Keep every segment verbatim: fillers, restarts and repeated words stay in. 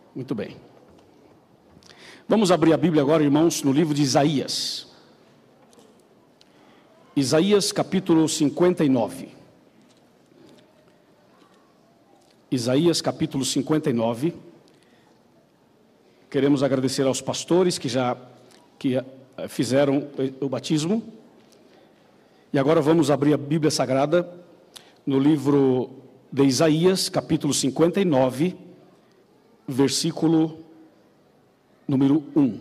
Muito bem. Vamos abrir a Bíblia agora, irmãos, no livro de Isaías. Isaías capítulo cinquenta e nove. Isaías capítulo cinquenta e nove. Queremos agradecer aos pastores que já que fizeram o batismo. E agora vamos abrir a Bíblia Sagrada no livro de Isaías, capítulo cinquenta e nove, versículo número um.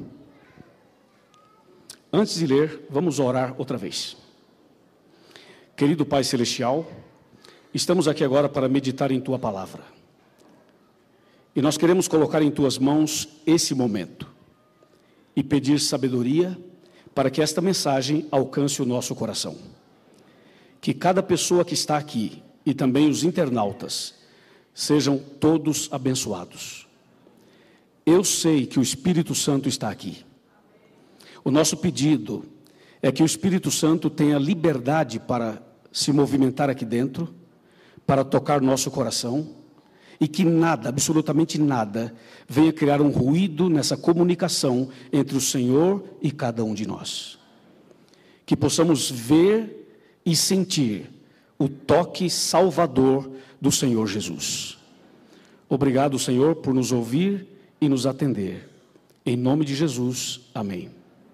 Antes de ler, vamos orar outra vez. Querido Pai Celestial, estamos aqui agora para meditar em Tua Palavra. E nós queremos colocar em Tuas mãos esse momento e pedir sabedoria para que esta mensagem alcance o nosso coração. Que cada pessoa que está aqui e também os internautas sejam todos abençoados. Eu sei que o Espírito Santo está aqui. O nosso pedido é que o Espírito Santo tenha liberdade para se movimentar aqui dentro, para tocar nosso coração, e que nada, absolutamente nada, venha criar um ruído nessa comunicação entre o Senhor e cada um de nós. Que possamos ver e sentir o toque salvador do Senhor Jesus. Obrigado, Senhor, por nos ouvir e nos atender. Em nome de Jesus, amém.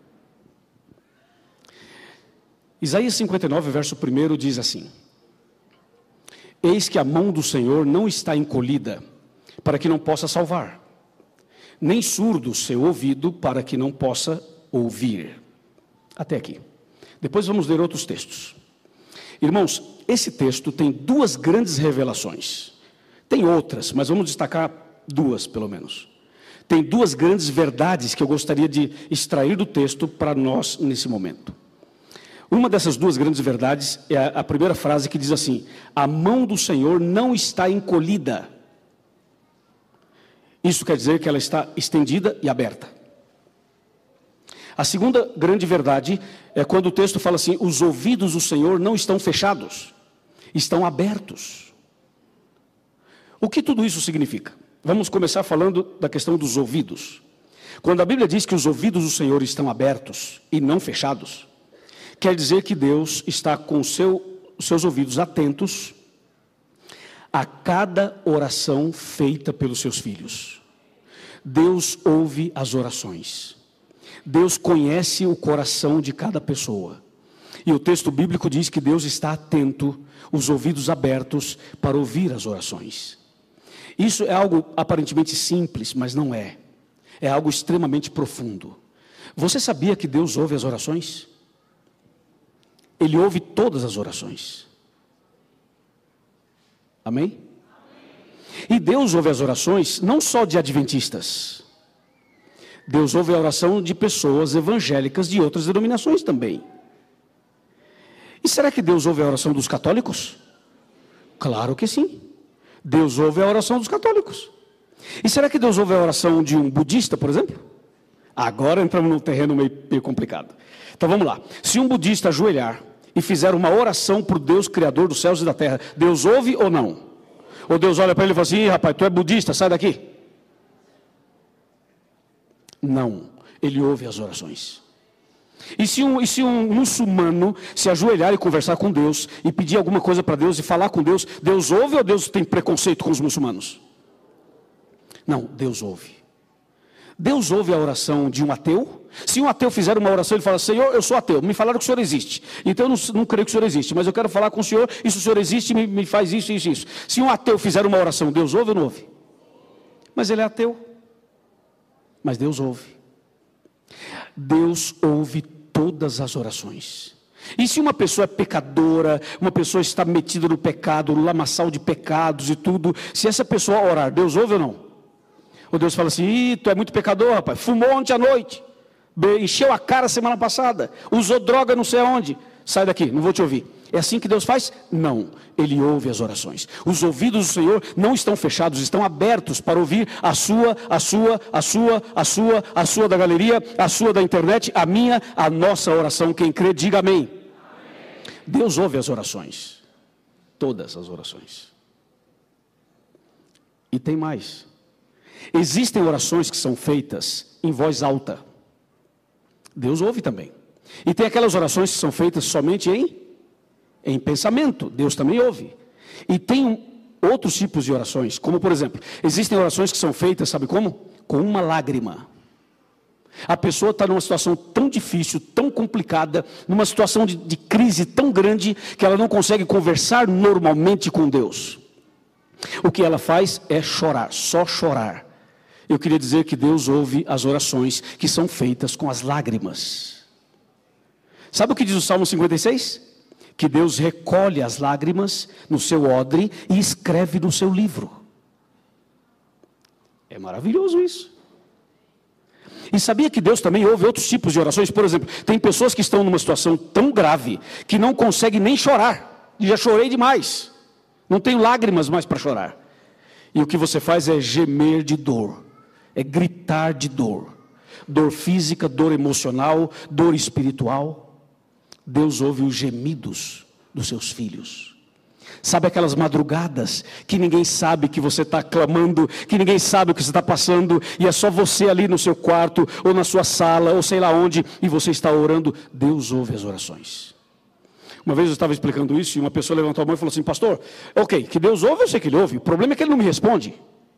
Isaías cinquenta e nove, verso um diz assim: Eis que a mão do Senhor não está encolhida, para que não possa salvar, nem surdo seu ouvido, para que não possa ouvir. Até aqui. Depois vamos ler outros textos. Irmãos, esse texto tem duas grandes revelações. Tem outras, mas vamos destacar duas, pelo menos. Tem duas grandes verdades que eu gostaria de extrair do texto para nós nesse momento. Uma dessas duas grandes verdades é a, a primeira frase que diz assim: a mão do Senhor não está encolhida. Isso quer dizer que ela está estendida e aberta. A segunda grande verdade é quando o texto fala assim: os ouvidos do Senhor não estão fechados, estão abertos. O que tudo isso significa? Vamos começar falando da questão dos ouvidos. Quando a Bíblia diz que os ouvidos do Senhor estão abertos e não fechados, quer dizer que Deus está com seu, seus ouvidos atentos a cada oração feita pelos seus filhos. Deus ouve as orações. Deus conhece o coração de cada pessoa. E o texto bíblico diz que Deus está atento, os ouvidos abertos para ouvir as orações. Isso é algo aparentemente simples, mas não é. É algo extremamente profundo. Você sabia que Deus ouve as orações? Ele ouve todas as orações. Amém? E Deus ouve as orações não só de adventistas. Deus ouve a oração de pessoas evangélicas de outras denominações também. E será que Deus ouve a oração dos católicos? Claro que sim. Deus ouve a oração dos católicos. E será que Deus ouve a oração de um budista, por exemplo? Agora entramos num terreno meio, meio complicado. Então vamos lá. Se um budista ajoelhar e fizer uma oração para o Deus Criador dos céus e da terra, Deus ouve ou não? Ou Deus olha para ele e fala assim: Ih, rapaz, tu é budista, sai daqui. Não, ele ouve as orações. E se, um, e se um muçulmano se ajoelhar e conversar com Deus, e pedir alguma coisa para Deus, e falar com Deus, Deus ouve ou Deus tem preconceito com os muçulmanos? Não, Deus ouve. Deus ouve a oração de um ateu. Se um ateu fizer uma oração, ele fala: Senhor, eu sou ateu, me falaram que o Senhor existe, então eu não, não creio que o Senhor existe, mas eu quero falar com o Senhor, e se o Senhor existe, me, me faz isso, isso, isso. Se um ateu fizer uma oração, Deus ouve ou não ouve? Mas ele é ateu. Mas Deus ouve. Deus ouve todas as orações. E se uma pessoa é pecadora, uma pessoa está metida no pecado, no lamaçal de pecados e tudo, se essa pessoa orar, Deus ouve ou não? Ou Deus fala assim: Ih, tu é muito pecador, rapaz, fumou ontem à noite, encheu a cara semana passada, usou droga não sei aonde, sai daqui, não vou te ouvir. É assim que Deus faz? Não, Ele ouve as orações. Os ouvidos do Senhor não estão fechados, estão abertos para ouvir a sua, a sua, a sua, a sua, a sua da galeria, a sua da internet, a minha, a nossa oração. Quem crê, diga amém. Amém. Deus ouve as orações, todas as orações. E tem mais. Existem orações que são feitas em voz alta. Deus ouve também. E tem aquelas orações que são feitas somente em, em pensamento. Deus também ouve. E tem um, outros tipos de orações, como por exemplo, existem orações que são feitas, sabe como? Com uma lágrima. A pessoa está numa situação tão difícil, tão complicada, numa situação de, de crise tão grande, que ela não consegue conversar normalmente com Deus. O que ela faz é chorar, só chorar. Eu queria dizer que Deus ouve as orações que são feitas com as lágrimas. Sabe o que diz o Salmo cinquenta e seis? Que Deus recolhe as lágrimas no seu odre e escreve no seu livro. É maravilhoso isso. E sabia que Deus também ouve outros tipos de orações? Por exemplo, tem pessoas que estão numa situação tão grave que não conseguem nem chorar. E já chorei demais. Não tenho lágrimas mais para chorar. E o que você faz é gemer de dor. É gritar de dor. Dor física, dor emocional, dor espiritual. Deus ouve os gemidos dos seus filhos. Sabe aquelas madrugadas que ninguém sabe que você está clamando, que ninguém sabe o que você está passando, e é só você ali no seu quarto, ou na sua sala, ou sei lá onde, e você está orando? Deus ouve as orações. Uma vez eu estava explicando isso, e uma pessoa levantou a mão e falou assim: pastor, ok, que Deus ouve, eu sei que Ele ouve, o problema é que Ele não me responde.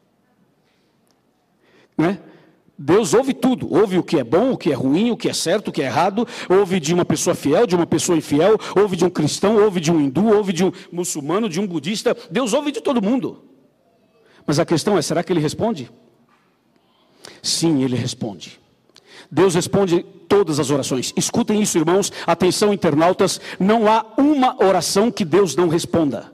Né? Deus ouve tudo, ouve o que é bom, o que é ruim, o que é certo, o que é errado, ouve de uma pessoa fiel, de uma pessoa infiel, ouve de um cristão, ouve de um hindu, ouve de um muçulmano, de um budista. Deus ouve de todo mundo. Mas a questão é, será que Ele responde? Sim, Ele responde. Deus responde todas as orações. Escutem isso, irmãos, atenção internautas, não há uma oração que Deus não responda.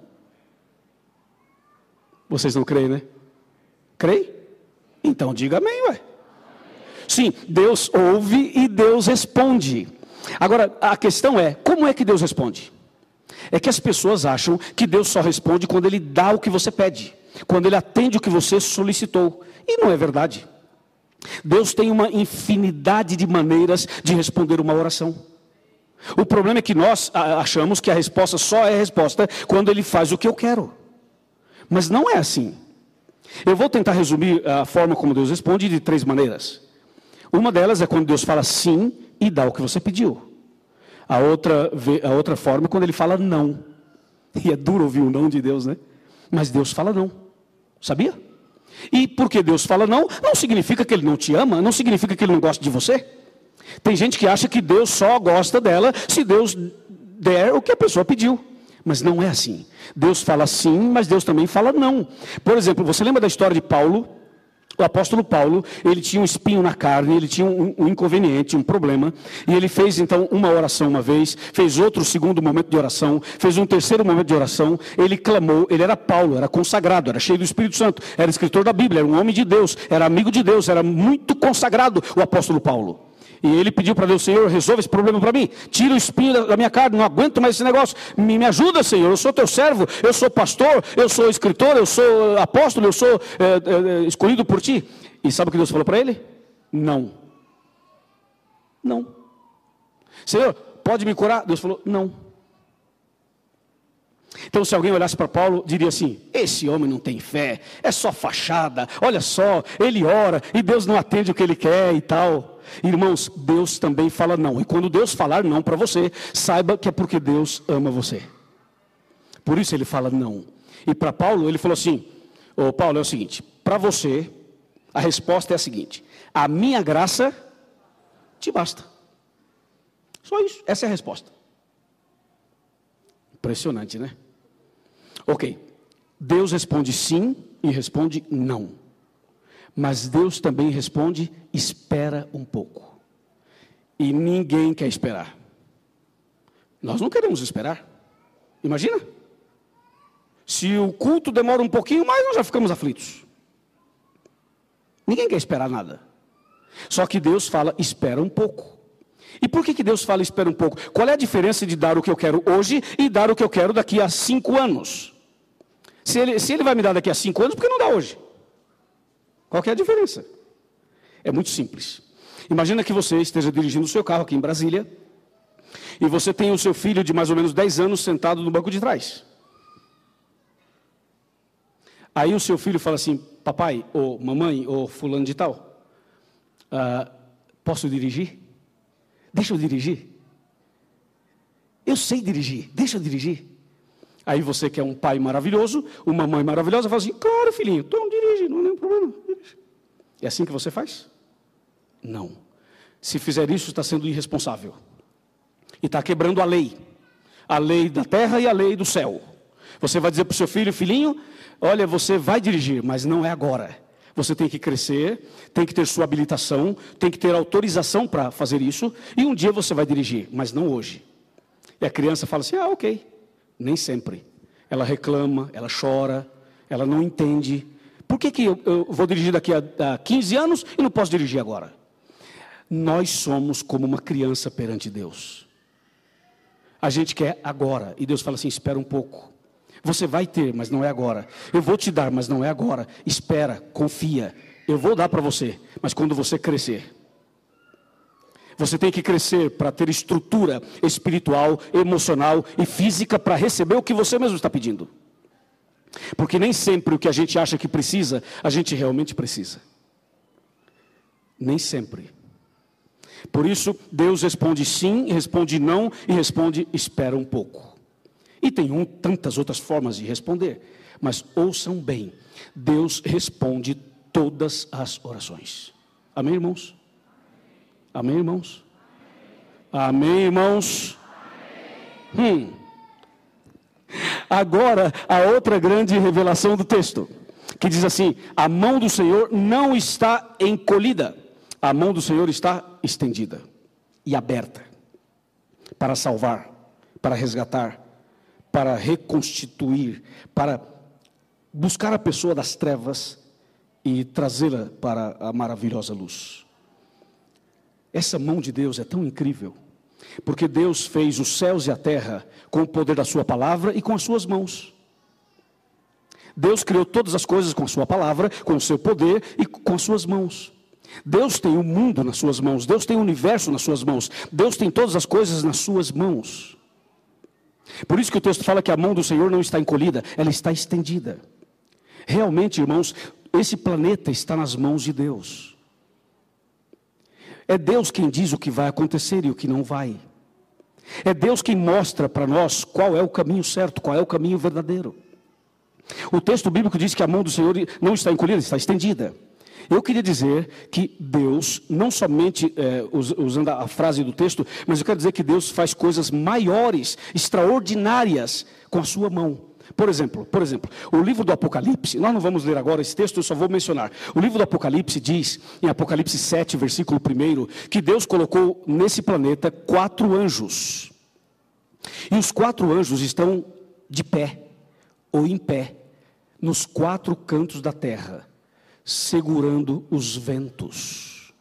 Vocês não creem, né? Creem? Então diga amém, ué. Sim, Deus ouve e Deus responde. Agora, a questão é, como é que Deus responde? É que as pessoas acham que Deus só responde quando Ele dá o que você pede, quando Ele atende o que você solicitou. E não é verdade. Deus tem uma infinidade de maneiras de responder uma oração. O problema é que nós achamos que a resposta só é resposta quando Ele faz o que eu quero. Mas não é assim. Eu vou tentar resumir a forma como Deus responde de três maneiras. Uma delas é quando Deus fala sim e dá o que você pediu. A outra, a outra forma é quando Ele fala não. E é duro ouvir o não de Deus, né? Mas Deus fala não. Sabia? E porque Deus fala não, não significa que Ele não te ama, não significa que Ele não gosta de você. Tem gente que acha que Deus só gosta dela se Deus der o que a pessoa pediu. Mas não é assim. Deus fala sim, mas Deus também fala não. Por exemplo, você lembra da história de Paulo? O apóstolo Paulo, ele tinha um espinho na carne, ele tinha um, um inconveniente, um problema, e ele fez então uma oração uma vez, fez outro segundo momento de oração, fez um terceiro momento de oração, ele clamou, ele era Paulo, era consagrado, era cheio do Espírito Santo, era escritor da Bíblia, era um homem de Deus, era amigo de Deus, era muito consagrado o apóstolo Paulo. E ele pediu para Deus: Senhor, resolve esse problema para mim, tira o espinho da minha carne, não aguento mais esse negócio, me, me ajuda, Senhor, eu sou teu servo, eu sou pastor, eu sou escritor, eu sou apóstolo, eu sou é, é, escolhido por ti. E sabe o que Deus falou para ele? Não. Não. Senhor, pode me curar? Deus falou: não. Então, se alguém olhasse para Paulo, diria assim: esse homem não tem fé, é só fachada, olha só, ele ora e Deus não atende o que ele quer e tal. Irmãos, Deus também fala não. E quando Deus falar não para você, saiba que é porque Deus ama você. Por isso Ele fala não. E para Paulo, ele falou assim: ô Paulo, é o seguinte, para você, a resposta é a seguinte: a minha graça te basta. Só isso, essa é a resposta. Impressionante, né? Ok, Deus responde sim e responde não. Mas Deus também responde: espera um pouco. E ninguém quer esperar. Nós não queremos esperar. Imagina. Se o culto demora um pouquinho mais, nós já ficamos aflitos. Ninguém quer esperar nada. Só que Deus fala: espera um pouco. E por que que Deus fala espera um pouco? Qual é a diferença de dar o que eu quero hoje e dar o que eu quero daqui a cinco anos? Se ele, se ele vai me dar daqui a cinco anos, por que não dá hoje? Qual que é a diferença? É muito simples. Imagina que você esteja dirigindo o seu carro aqui em Brasília e você tem o seu filho de mais ou menos dez anos sentado no banco de trás. Aí o seu filho fala assim, papai, ou mamãe, ou fulano de tal, ah, posso dirigir? Deixa eu dirigir. Eu sei dirigir, deixa eu dirigir. Aí você que é um pai maravilhoso, uma mãe maravilhosa, fala assim, claro filhinho, então dirige, não é nenhum problema. Dirige. É assim que você faz? Não. Se fizer isso, está sendo irresponsável. E está quebrando a lei. A lei da terra e a lei do céu. Você vai dizer para o seu filho, filhinho, olha, você vai dirigir, mas não é agora. Você tem que crescer, tem que ter sua habilitação, tem que ter autorização para fazer isso, e um dia você vai dirigir, mas não hoje. E a criança fala assim, ah, ok. Nem sempre. Ela reclama, ela chora, ela não entende. Por que, que eu, eu vou dirigir daqui a, a quinze anos e não posso dirigir agora? Nós somos como uma criança perante Deus. A gente quer agora, e Deus fala assim, espera um pouco. Você vai ter, mas não é agora. Eu vou te dar, mas não é agora. Espera, confia. Eu vou dar para você, mas quando você crescer. Você tem que crescer para ter estrutura espiritual, emocional e física para receber o que você mesmo está pedindo. Porque nem sempre o que a gente acha que precisa, a gente realmente precisa. Nem sempre. Por isso, Deus responde sim, responde não e responde espera um pouco. E tem um, tantas outras formas de responder. Mas ouçam bem, Deus responde todas as orações. Amém, irmãos? Amém, irmãos? Amém, irmãos? Hum. Agora, a outra grande revelação do texto, que diz assim, a mão do Senhor não está encolhida, a mão do Senhor está estendida e aberta, para salvar, para resgatar, para reconstituir, para buscar a pessoa das trevas e trazê-la para a maravilhosa luz. Essa mão de Deus é tão incrível, porque Deus fez os céus e a terra com o poder da sua palavra e com as suas mãos. Deus criou todas as coisas com a sua palavra, com o seu poder e com as suas mãos. Deus tem o mundo nas suas mãos, Deus tem o universo nas suas mãos, Deus tem todas as coisas nas suas mãos. Por isso que o texto fala que a mão do Senhor não está encolhida, ela está estendida. Realmente, irmãos, esse planeta está nas mãos de Deus. É Deus quem diz o que vai acontecer e o que não vai. É Deus quem mostra para nós qual é o caminho certo, qual é o caminho verdadeiro. O texto bíblico diz que a mão do Senhor não está encolhida, está estendida. Eu queria dizer que Deus, não somente é, usando a frase do texto, mas eu quero dizer que Deus faz coisas maiores, extraordinárias com a sua mão. Por exemplo, por exemplo, o livro do Apocalipse, nós não vamos ler agora esse texto, eu só vou mencionar. O livro do Apocalipse diz, em Apocalipse sete, versículo um, que Deus colocou nesse planeta quatro anjos. E os quatro anjos estão de pé, ou em pé, nos quatro cantos da terra, segurando os ventos.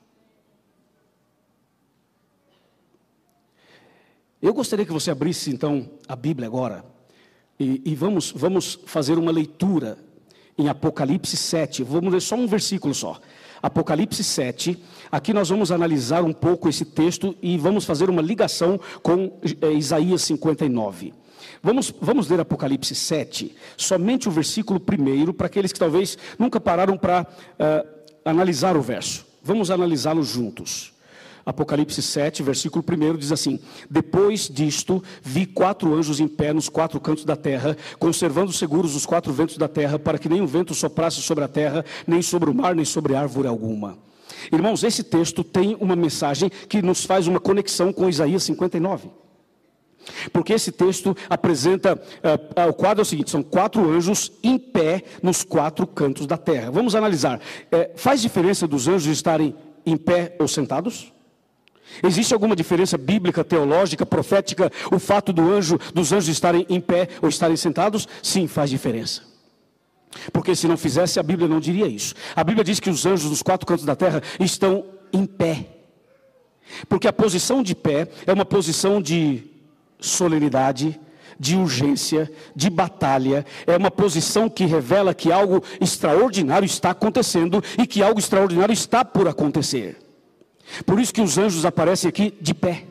Eu gostaria que você abrisse então a Bíblia agora, e, e vamos, vamos fazer uma leitura em Apocalipse sete, vamos ler só um versículo só. Apocalipse sete, aqui nós vamos analisar um pouco esse texto e vamos fazer uma ligação com é, Isaías cinquenta e nove. Vamos, vamos ler Apocalipse sete, somente o versículo primeiro, para aqueles que talvez nunca pararam para uh, analisar o verso. Vamos analisá-lo juntos. Apocalipse sete, versículo um diz assim: depois disto, vi quatro anjos em pé nos quatro cantos da terra, conservando seguros os quatro ventos da terra, para que nenhum vento soprasse sobre a terra, nem sobre o mar, nem sobre árvore alguma. Irmãos, esse texto tem uma mensagem que nos faz uma conexão com Isaías cinquenta e nove. Porque esse texto apresenta, uh, o quadro é o seguinte, são quatro anjos em pé nos quatro cantos da terra. Vamos analisar, é, faz diferença dos anjos estarem em pé ou sentados? Existe alguma diferença bíblica, teológica, profética, o fato do anjo, dos anjos estarem em pé ou estarem sentados? Sim, faz diferença. Porque se não fizesse, a Bíblia não diria isso. A Bíblia diz que os anjos dos quatro cantos da terra estão em pé. Porque a posição de pé é uma posição de solenidade, de urgência, de batalha, é uma posição que revela que algo extraordinário está acontecendo e que algo extraordinário está por acontecer. Por isso que os anjos aparecem aqui de pé.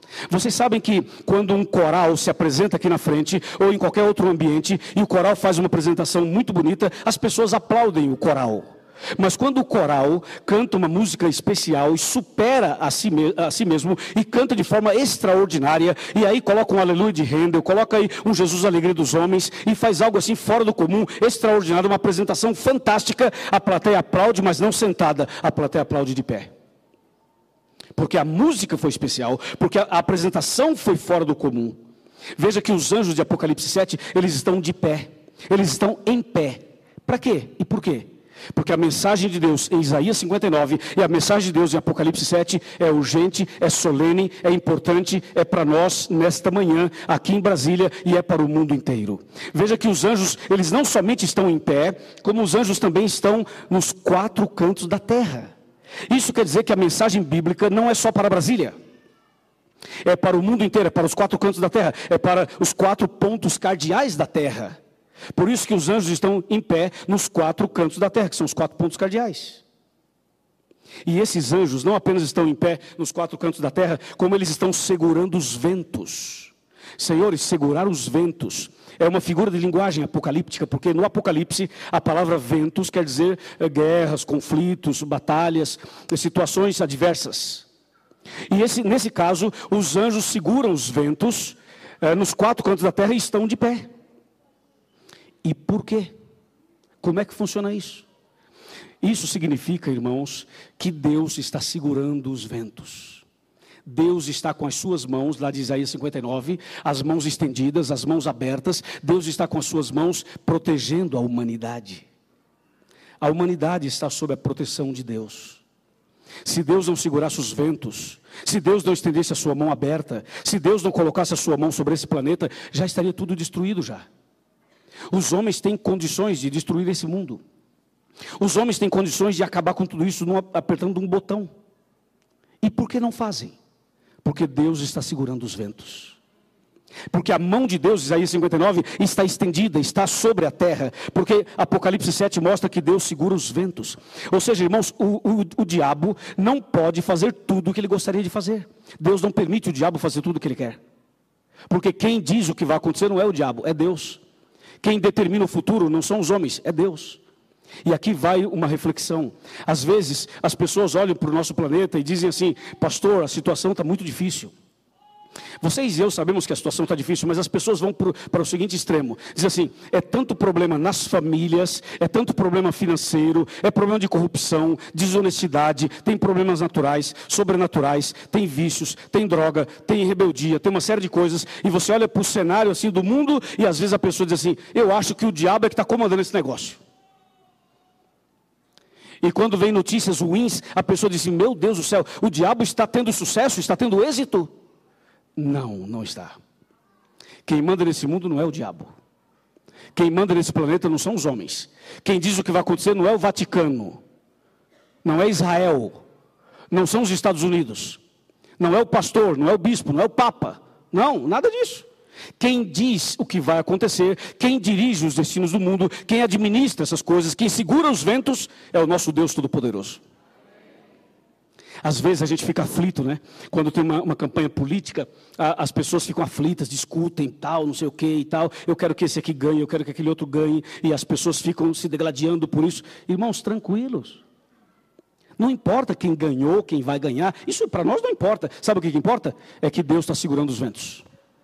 Vocês sabem que quando um coral se apresenta aqui na frente, ou em qualquer outro ambiente, e o coral faz uma apresentação muito bonita, as pessoas aplaudem o coral. Mas quando o coral canta uma música especial e supera a si, a si mesmo, e canta de forma extraordinária, e aí coloca um aleluia de Handel, coloca aí um Jesus Alegria dos Homens, e faz algo assim fora do comum, extraordinário, uma apresentação fantástica, a plateia aplaude, mas não sentada, a plateia aplaude de pé. Porque a música foi especial, porque a apresentação foi fora do comum. Veja que os anjos de Apocalipse sete, eles estão de pé, eles estão em pé. Para quê? E por quê? Porque a mensagem de Deus em Isaías cinquenta e nove e a mensagem de Deus em Apocalipse sete é urgente, é solene, é importante, é para nós nesta manhã, aqui em Brasília, e é para o mundo inteiro. Veja que os anjos, eles não somente estão em pé, como os anjos também estão nos quatro cantos da terra. Isso quer dizer que a mensagem bíblica não é só para Brasília. É para o mundo inteiro, é para os quatro cantos da terra, é para os quatro pontos cardeais da terra. Por isso que os anjos estão em pé nos quatro cantos da terra, que são os quatro pontos cardeais. E esses anjos não apenas estão em pé nos quatro cantos da terra, como eles estão segurando os ventos. Senhores, segurar os ventos é uma figura de linguagem apocalíptica, porque no Apocalipse a palavra ventos quer dizer guerras, conflitos, batalhas, situações adversas. E esse, nesse caso, os anjos seguram os ventos eh, nos quatro cantos da terra e estão de pé. E por quê? Como é que funciona isso? Isso significa, irmãos, que Deus está segurando os ventos. Deus está com as suas mãos, lá de Isaías cinquenta e nove, as mãos estendidas, as mãos abertas. Deus está com as suas mãos protegendo a humanidade. A humanidade está sob a proteção de Deus. Se Deus não segurasse os ventos, se Deus não estendesse a sua mão aberta, se Deus não colocasse a sua mão sobre esse planeta, já estaria tudo destruído já. Os homens têm condições de destruir esse mundo. Os homens têm condições de acabar com tudo isso num, apertando um botão. E por que não fazem? Porque Deus está segurando os ventos. Porque a mão de Deus, Isaías cinquenta e nove, está estendida, está sobre a terra. Porque Apocalipse sete mostra que Deus segura os ventos. Ou seja, irmãos, o, o, o diabo não pode fazer tudo o que ele gostaria de fazer. Deus não permite o diabo fazer tudo o que ele quer. Porque quem diz o que vai acontecer não é o diabo, é Deus. Quem determina o futuro não são os homens, é Deus. E aqui vai uma reflexão. Às vezes as pessoas olham para o nosso planeta e dizem assim: pastor, a situação está muito difícil. Vocês e eu sabemos que a situação está difícil, mas as pessoas vão para o, para o seguinte extremo. Dizem assim: é tanto problema nas famílias, é tanto problema financeiro, é problema de corrupção, desonestidade, tem problemas naturais, sobrenaturais, tem vícios, tem droga, tem rebeldia, tem uma série de coisas. E você olha para o cenário assim do mundo e às vezes a pessoa diz assim: eu acho que o diabo é que está comandando esse negócio. E quando vem notícias ruins, a pessoa diz assim: meu Deus do céu, o diabo está tendo sucesso, está tendo êxito? Não, não está. Quem manda nesse mundo não é o diabo. Quem manda nesse planeta não são os homens. Quem diz o que vai acontecer não é o Vaticano. Não é Israel. Não são os Estados Unidos. Não é o pastor, não é o bispo, não é o papa. Não, nada disso. Quem diz o que vai acontecer, quem dirige os destinos do mundo, quem administra essas coisas, quem segura os ventos, é o nosso Deus Todo-Poderoso. Às vezes a gente fica aflito, né? Quando tem uma, uma campanha política, a, as pessoas ficam aflitas, discutem, tal, não sei o que e tal. Eu quero que esse aqui ganhe, eu quero que aquele outro ganhe. E as pessoas ficam se degladiando por isso. Irmãos, tranquilos. Não importa quem ganhou, quem vai ganhar. Isso para nós não importa. Sabe o que, que importa? É que Deus está segurando os ventos.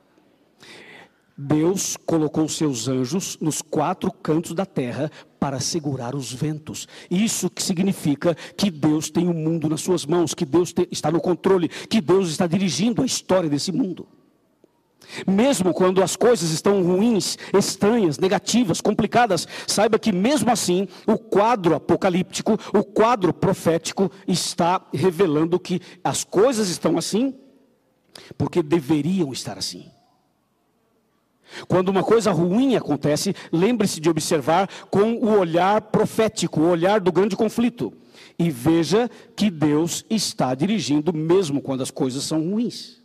Deus colocou seus anjos nos quatro cantos da terra para segurar os ventos. Isso que significa que Deus tem o mundo nas suas mãos, que Deus te, está no controle, que Deus está dirigindo a história desse mundo. Mesmo quando as coisas estão ruins, estranhas, negativas, complicadas, saiba que mesmo assim, o quadro apocalíptico, o quadro profético está revelando que as coisas estão assim, porque deveriam estar assim. Quando uma coisa ruim acontece, lembre-se de observar com o olhar profético, o olhar do grande conflito. E veja que Deus está dirigindo mesmo quando as coisas são ruins.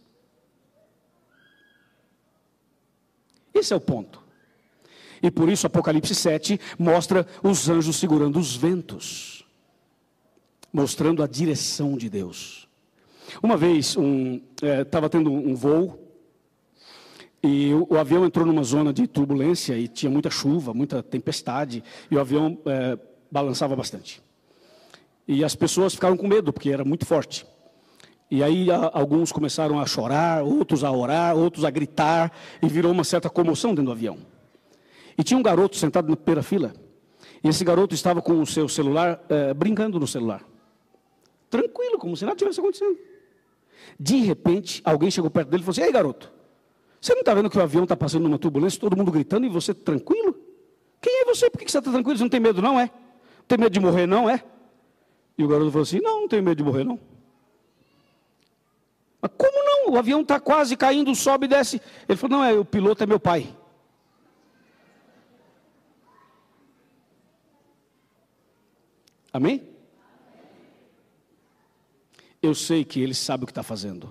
Esse é o ponto. E por isso Apocalipse sete mostra os anjos segurando os ventos, mostrando a direção de Deus. Uma vez, estava é, tendo um, um voo, e o, o avião entrou numa zona de turbulência, e tinha muita chuva, muita tempestade, e o avião é, balançava bastante. E as pessoas ficaram com medo, porque era muito forte. E aí a, alguns começaram a chorar, outros a orar, outros a gritar, e virou uma certa comoção dentro do avião. E tinha um garoto sentado na primeira fila, e esse garoto estava com o seu celular, é, brincando no celular. Tranquilo, como se nada tivesse acontecendo. De repente, alguém chegou perto dele e falou assim: ei, garoto, você não está vendo que o avião está passando numa turbulência, todo mundo gritando e você tranquilo? Quem é você? Por que você está tranquilo? Você não tem medo não, é? Não tem medo de morrer não, é? E o garoto falou assim: não, não tenho medo de morrer não. Mas como não? O avião está quase caindo, sobe e desce. Ele falou: não, é, o piloto é meu pai. Amém? Eu sei que ele sabe o que está fazendo.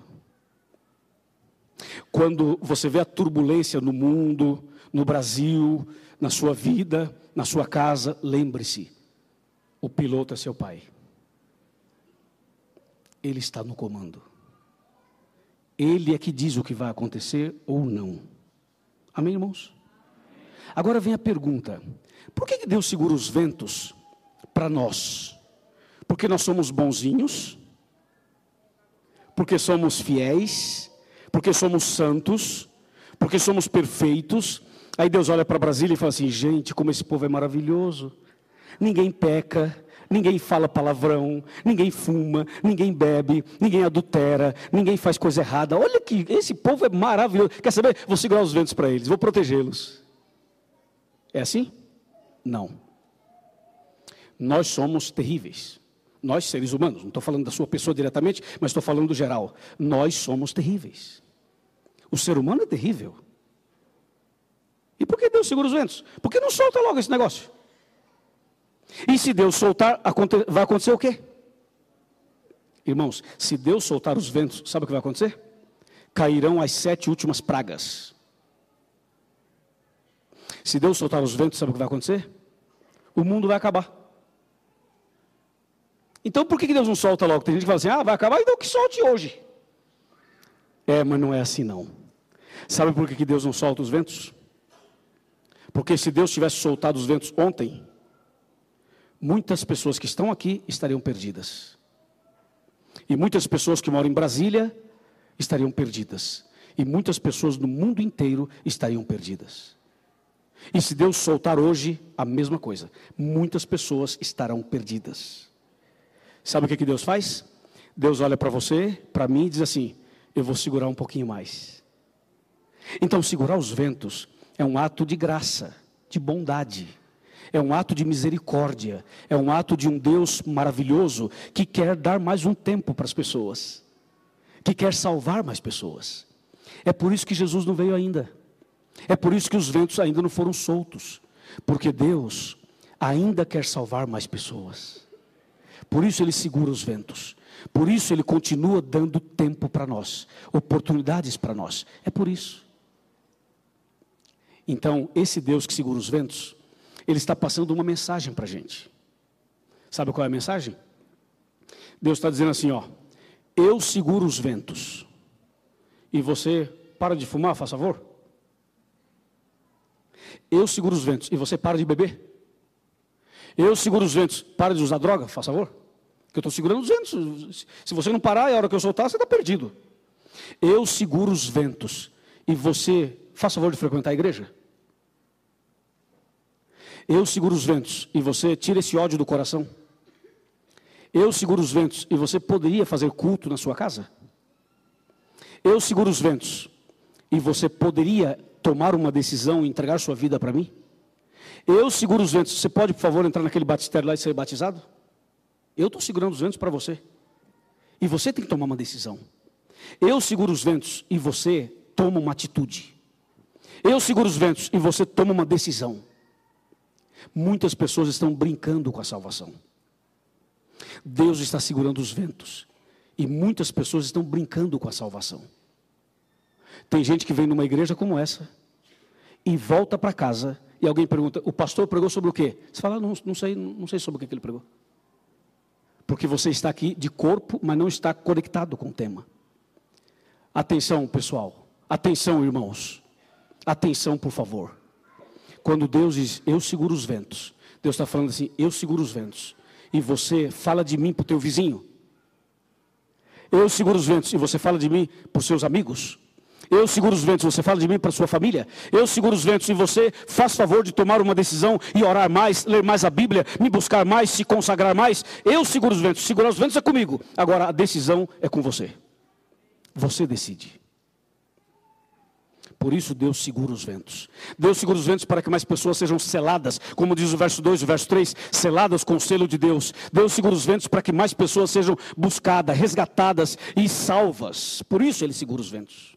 Quando você vê a turbulência no mundo, no Brasil, na sua vida, na sua casa, lembre-se, o piloto é seu pai. Ele está no comando. Ele é que diz o que vai acontecer ou não. Amém, irmãos? Agora vem a pergunta: por que Deus segura os ventos para nós? Porque nós somos bonzinhos? Porque somos fiéis? Porque somos santos? Porque somos perfeitos? Aí Deus olha para Brasília e fala assim: gente, como esse povo é maravilhoso. Ninguém peca, ninguém fala palavrão, ninguém fuma, ninguém bebe, ninguém adultera, ninguém faz coisa errada. Olha que esse povo é maravilhoso. Quer saber? Vou segurar os ventos para eles, vou protegê-los. É assim? Não. Nós somos terríveis. Nós, seres humanos, não estou falando da sua pessoa diretamente, mas estou falando do geral. Nós somos terríveis. O ser humano é terrível. E por que Deus segura os ventos? Por que não solta logo esse negócio? E se Deus soltar, vai acontecer o quê? Irmãos, se Deus soltar os ventos, sabe o que vai acontecer? Cairão as sete últimas pragas. Se Deus soltar os ventos, sabe o que vai acontecer? O mundo vai acabar. Então por que Deus não solta logo? Tem gente que fala assim: ah, vai acabar, então que solte hoje. É, mas não é assim não. Sabe por que Deus não solta os ventos? Porque se Deus tivesse soltado os ventos ontem, muitas pessoas que estão aqui estariam perdidas. E muitas pessoas que moram em Brasília estariam perdidas. E muitas pessoas no mundo inteiro estariam perdidas. E se Deus soltar hoje, a mesma coisa. Muitas pessoas estarão perdidas. Sabe o que, que Deus faz? Deus olha para você, para mim e diz assim: eu vou segurar um pouquinho mais. Então segurar os ventos é um ato de graça, de bondade. É um ato de misericórdia. É um ato de um Deus maravilhoso que quer dar mais um tempo para as pessoas. Que quer salvar mais pessoas. É por isso que Jesus não veio ainda. É por isso que os ventos ainda não foram soltos. Porque Deus ainda quer salvar mais pessoas. Por isso Ele segura os ventos. Por isso Ele continua dando tempo para nós. Oportunidades para nós. É por isso. Então, esse Deus que segura os ventos, Ele está passando uma mensagem para a gente. Sabe qual é a mensagem? Deus está dizendo assim, ó: eu seguro os ventos. E você para de fumar, faz favor. Eu seguro os ventos. E você para de beber. Eu seguro os ventos. Para de usar droga, faz favor. Que eu estou segurando os ventos. Se você não parar, a hora que eu soltar, você está perdido. Eu seguro os ventos. E você, faz favor de frequentar a igreja. Eu seguro os ventos. E você tira esse ódio do coração. Eu seguro os ventos. E você poderia fazer culto na sua casa. Eu seguro os ventos. E você poderia tomar uma decisão e entregar sua vida para mim. Eu seguro os ventos. Você pode, por favor, entrar naquele batistério lá e ser batizado? Eu estou segurando os ventos para você. E você tem que tomar uma decisão. Eu seguro os ventos e você toma uma atitude. Eu seguro os ventos e você toma uma decisão. Muitas pessoas estão brincando com a salvação. Deus está segurando os ventos. E muitas pessoas estão brincando com a salvação. Tem gente que vem numa igreja como essa e volta para casa e alguém pergunta: o pastor pregou sobre o quê? Você fala: não, não sei, não sei sobre o que ele pregou. Porque porque você está aqui de corpo, mas não está conectado com o tema. Atenção, pessoal. Atenção, irmãos. Atenção, por favor. Quando Deus diz, eu seguro os ventos, Deus está falando assim, eu seguro os ventos. E você fala de mim para o teu vizinho. Eu seguro os ventos e você fala de mim para os seus amigos. Eu seguro os ventos, você fala de mim para a sua família. Eu seguro os ventos e você faz favor de tomar uma decisão e orar mais, ler mais a Bíblia, me buscar mais, se consagrar mais. Eu seguro os ventos, segurar os ventos é comigo. Agora a decisão é com você. Você decide. Por isso Deus segura os ventos. Deus segura os ventos para que mais pessoas sejam seladas, como diz o verso dois, o verso três, seladas com o selo de Deus. Deus segura os ventos para que mais pessoas sejam buscadas, resgatadas e salvas. Por isso Ele segura os ventos.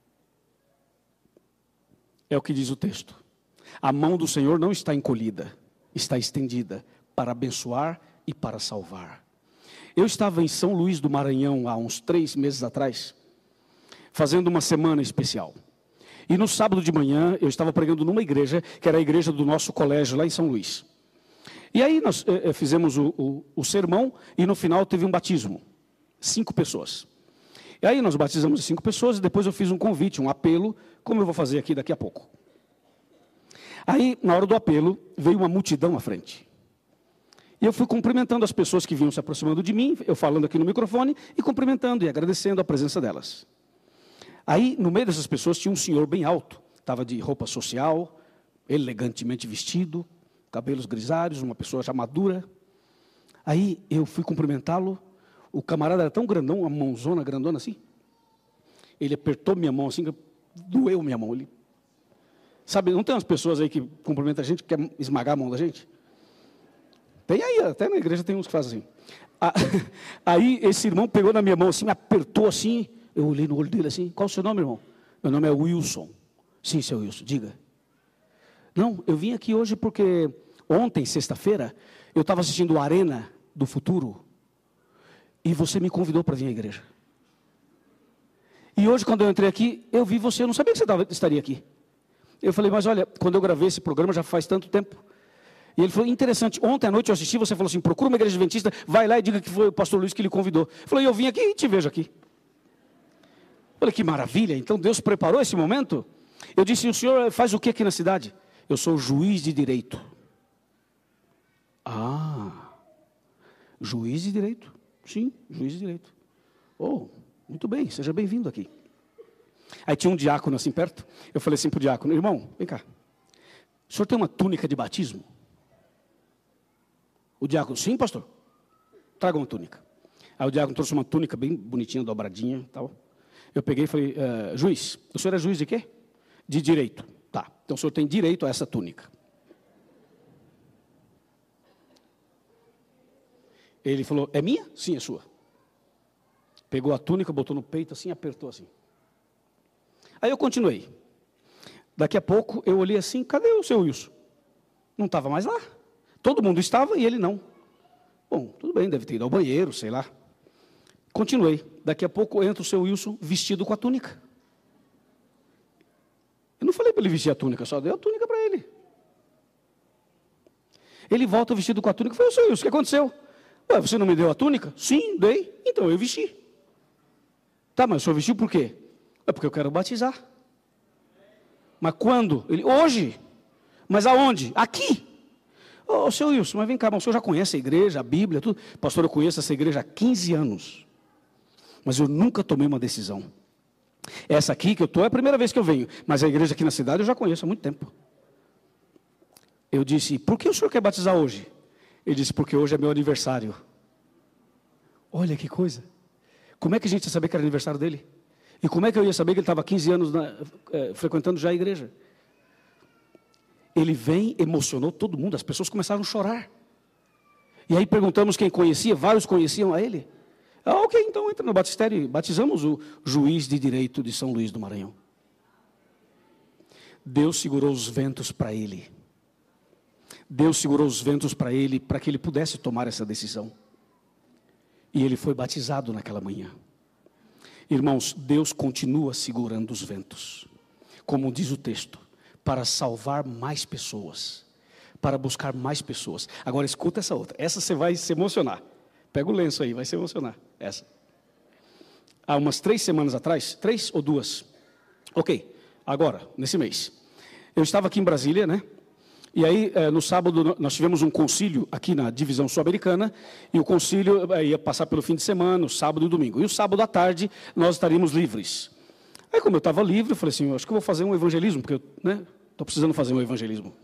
É o que diz o texto. A mão do Senhor não está encolhida, está estendida para abençoar e para salvar. Eu estava em São Luís do Maranhão há uns três meses atrás, fazendo uma semana especial. E no sábado de manhã eu estava pregando numa igreja, que era a igreja do nosso colégio lá em São Luís. E aí nós eh, fizemos o, o, o sermão e no final teve um batismo. Cinco pessoas. E aí nós batizamos as cinco pessoas e depois eu fiz um convite, um apelo, como eu vou fazer aqui daqui a pouco. Aí, na hora do apelo, veio uma multidão à frente. E eu fui cumprimentando as pessoas que vinham se aproximando de mim, eu falando aqui no microfone, e cumprimentando e agradecendo a presença delas. Aí, no meio dessas pessoas, tinha um senhor bem alto, estava de roupa social, elegantemente vestido, cabelos grisalhos, uma pessoa já madura. Aí, eu fui cumprimentá-lo, o camarada era tão grandão, uma mãozona grandona assim. Ele apertou minha mão assim, doeu minha mão. Ele, sabe, não tem umas pessoas aí que cumprimentam a gente, que quer esmagar a mão da gente? Tem aí, até na igreja tem uns que fazem assim. Aí esse irmão pegou na minha mão assim, me apertou assim, eu olhei no olho dele assim, qual o seu nome, irmão? Meu nome é Wilson. Sim, seu Wilson, diga. Não, eu vim aqui hoje porque ontem, sexta-feira, eu estava assistindo a Arena do Futuro e você me convidou para vir à igreja. E hoje, quando eu entrei aqui, eu vi você, eu não sabia que você tava, estaria aqui. Eu falei, mas olha, quando eu gravei esse programa já faz tanto tempo. E ele falou, interessante, ontem à noite eu assisti, você falou assim, procura uma igreja adventista, vai lá e diga que foi o pastor Luiz que lhe convidou. Eu falei, eu vim aqui e te vejo aqui. Eu falei, que maravilha, então Deus preparou esse momento? Eu disse, o senhor faz o que aqui na cidade? Eu sou juiz de direito. Ah, juiz de direito. Sim, juiz de direito. Oh, muito bem, seja bem-vindo aqui. Aí tinha um diácono assim perto, eu falei assim para o diácono, irmão, vem cá, o senhor tem uma túnica de batismo? O diácono, sim, pastor, traga uma túnica. Aí o diácono trouxe uma túnica bem bonitinha, dobradinha e tal. Eu peguei e falei, uh, juiz, o senhor é juiz de quê? De direito. Tá, então o senhor tem direito a essa túnica. Ele falou, é minha? Sim, é sua. Pegou a túnica, botou no peito assim, apertou assim. Aí eu continuei. Daqui a pouco eu olhei assim, cadê o seu Wilson? Não estava mais lá. Todo mundo estava e ele não. Bom, tudo bem, deve ter ido ao banheiro, sei lá. Continuei. Daqui a pouco entra o seu Wilson vestido com a túnica. Eu não falei para ele vestir a túnica, só dei a túnica para ele. Ele volta vestido com a túnica. Eu falei, seu Wilson, o que aconteceu? Ué, você não me deu a túnica? Sim, dei. Então eu vesti. Tá, mas o senhor vestiu por quê? É porque eu quero batizar. Mas quando? Ele, hoje. Mas aonde? Aqui. Ô, seu Wilson, mas vem cá, mas o senhor já conhece a igreja, a Bíblia, tudo? Pastor, eu conheço essa igreja há quinze anos. Mas eu nunca tomei uma decisão. Essa aqui que eu estou é a primeira vez que eu venho. Mas a igreja aqui na cidade eu já conheço há muito tempo. Eu disse, por que o senhor quer batizar hoje? Ele disse, porque hoje é meu aniversário. Olha que coisa. Como é que a gente ia saber que era aniversário dele? E como é que eu ia saber que ele estava há quinze anos na, é, frequentando já a igreja? Ele vem, emocionou todo mundo, as pessoas começaram a chorar. E aí perguntamos quem conhecia, vários conheciam a ele. Ah, ok, então entra no batistério e batizamos o juiz de direito de São Luís do Maranhão. Deus segurou os ventos para ele. Deus segurou os ventos para ele, para que ele pudesse tomar essa decisão. E ele foi batizado naquela manhã. Irmãos, Deus continua segurando os ventos, como diz o texto, para salvar mais pessoas, para buscar mais pessoas. Agora escuta essa outra, essa você vai se emocionar. Pega o lenço aí, vai se emocionar. Essa. Há umas três semanas atrás, três ou duas? Ok, agora, nesse mês. Eu estava aqui em Brasília, né? E aí, eh, no sábado, nós tivemos um concílio aqui na divisão sul-americana, e o concílio eh, ia passar pelo fim de semana, o sábado e o domingo. E o sábado à tarde, nós estaríamos livres. Aí, como eu estava livre, eu falei assim, eu acho que eu vou fazer um evangelismo, porque eu né, estou precisando fazer um evangelismo.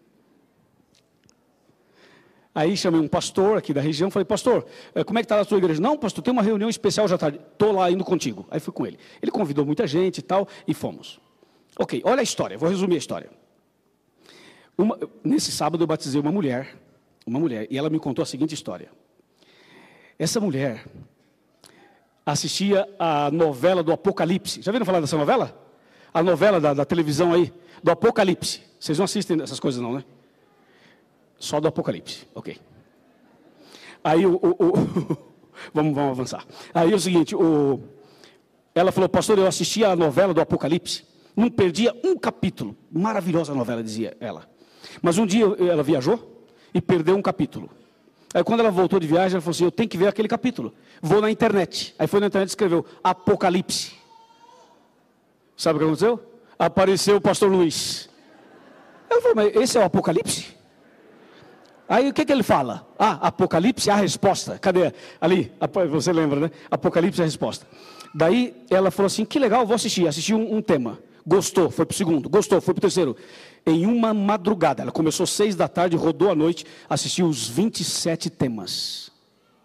Aí chamei um pastor aqui da região, falei, pastor, eh, como é que está a sua igreja? Não, pastor, tem uma reunião especial já à tarde. Estou lá indo contigo. Aí fui com ele. Ele convidou muita gente e tal, e fomos. Ok, olha a história, vou resumir a história. Uma, nesse sábado eu batizei uma mulher, uma mulher, e ela me contou a seguinte história. Essa mulher assistia a novela do Apocalipse. Já viram falar dessa novela? A novela da, da televisão aí, do Apocalipse. Vocês não assistem essas coisas não, né? Só do Apocalipse, ok. Aí o... o, o vamos, vamos avançar. Aí é o seguinte, o, ela falou, pastor, eu assisti a novela do Apocalipse, não perdia um capítulo. Maravilhosa novela, dizia ela. Mas um dia ela viajou e perdeu um capítulo. Aí quando ela voltou de viagem, ela falou assim, eu tenho que ver aquele capítulo. Vou na internet. Aí foi na internet e escreveu Apocalipse. Sabe o que aconteceu? Apareceu o pastor Luiz. Ela falou, mas esse é o Apocalipse? Aí o que, que ele fala? Ah, Apocalipse é a resposta. Cadê? Ali, você lembra, né? Apocalipse é a resposta. Daí ela falou assim, que legal, vou assistir. Assisti um, um tema. Gostou, foi para o segundo. Gostou, foi para o terceiro. Em uma madrugada, ela começou seis da tarde, rodou à noite, assistiu os vinte e sete temas.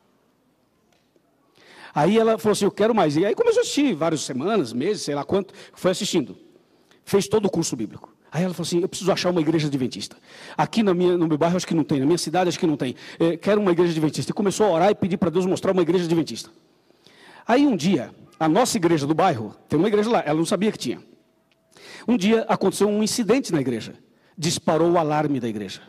Aí ela falou assim, eu quero mais. E aí começou a assistir, várias semanas, meses, sei lá quanto, foi assistindo. Fez todo o curso bíblico. Aí ela falou assim, eu preciso achar uma igreja adventista. Aqui na minha, no meu bairro acho que não tem, na minha cidade acho que não tem. É, quero uma igreja adventista. E começou a orar e pedir para Deus mostrar uma igreja adventista. Aí um dia, a nossa igreja do bairro, tem uma igreja lá, ela não sabia que tinha. Um dia aconteceu um incidente na igreja. Disparou o alarme da igreja.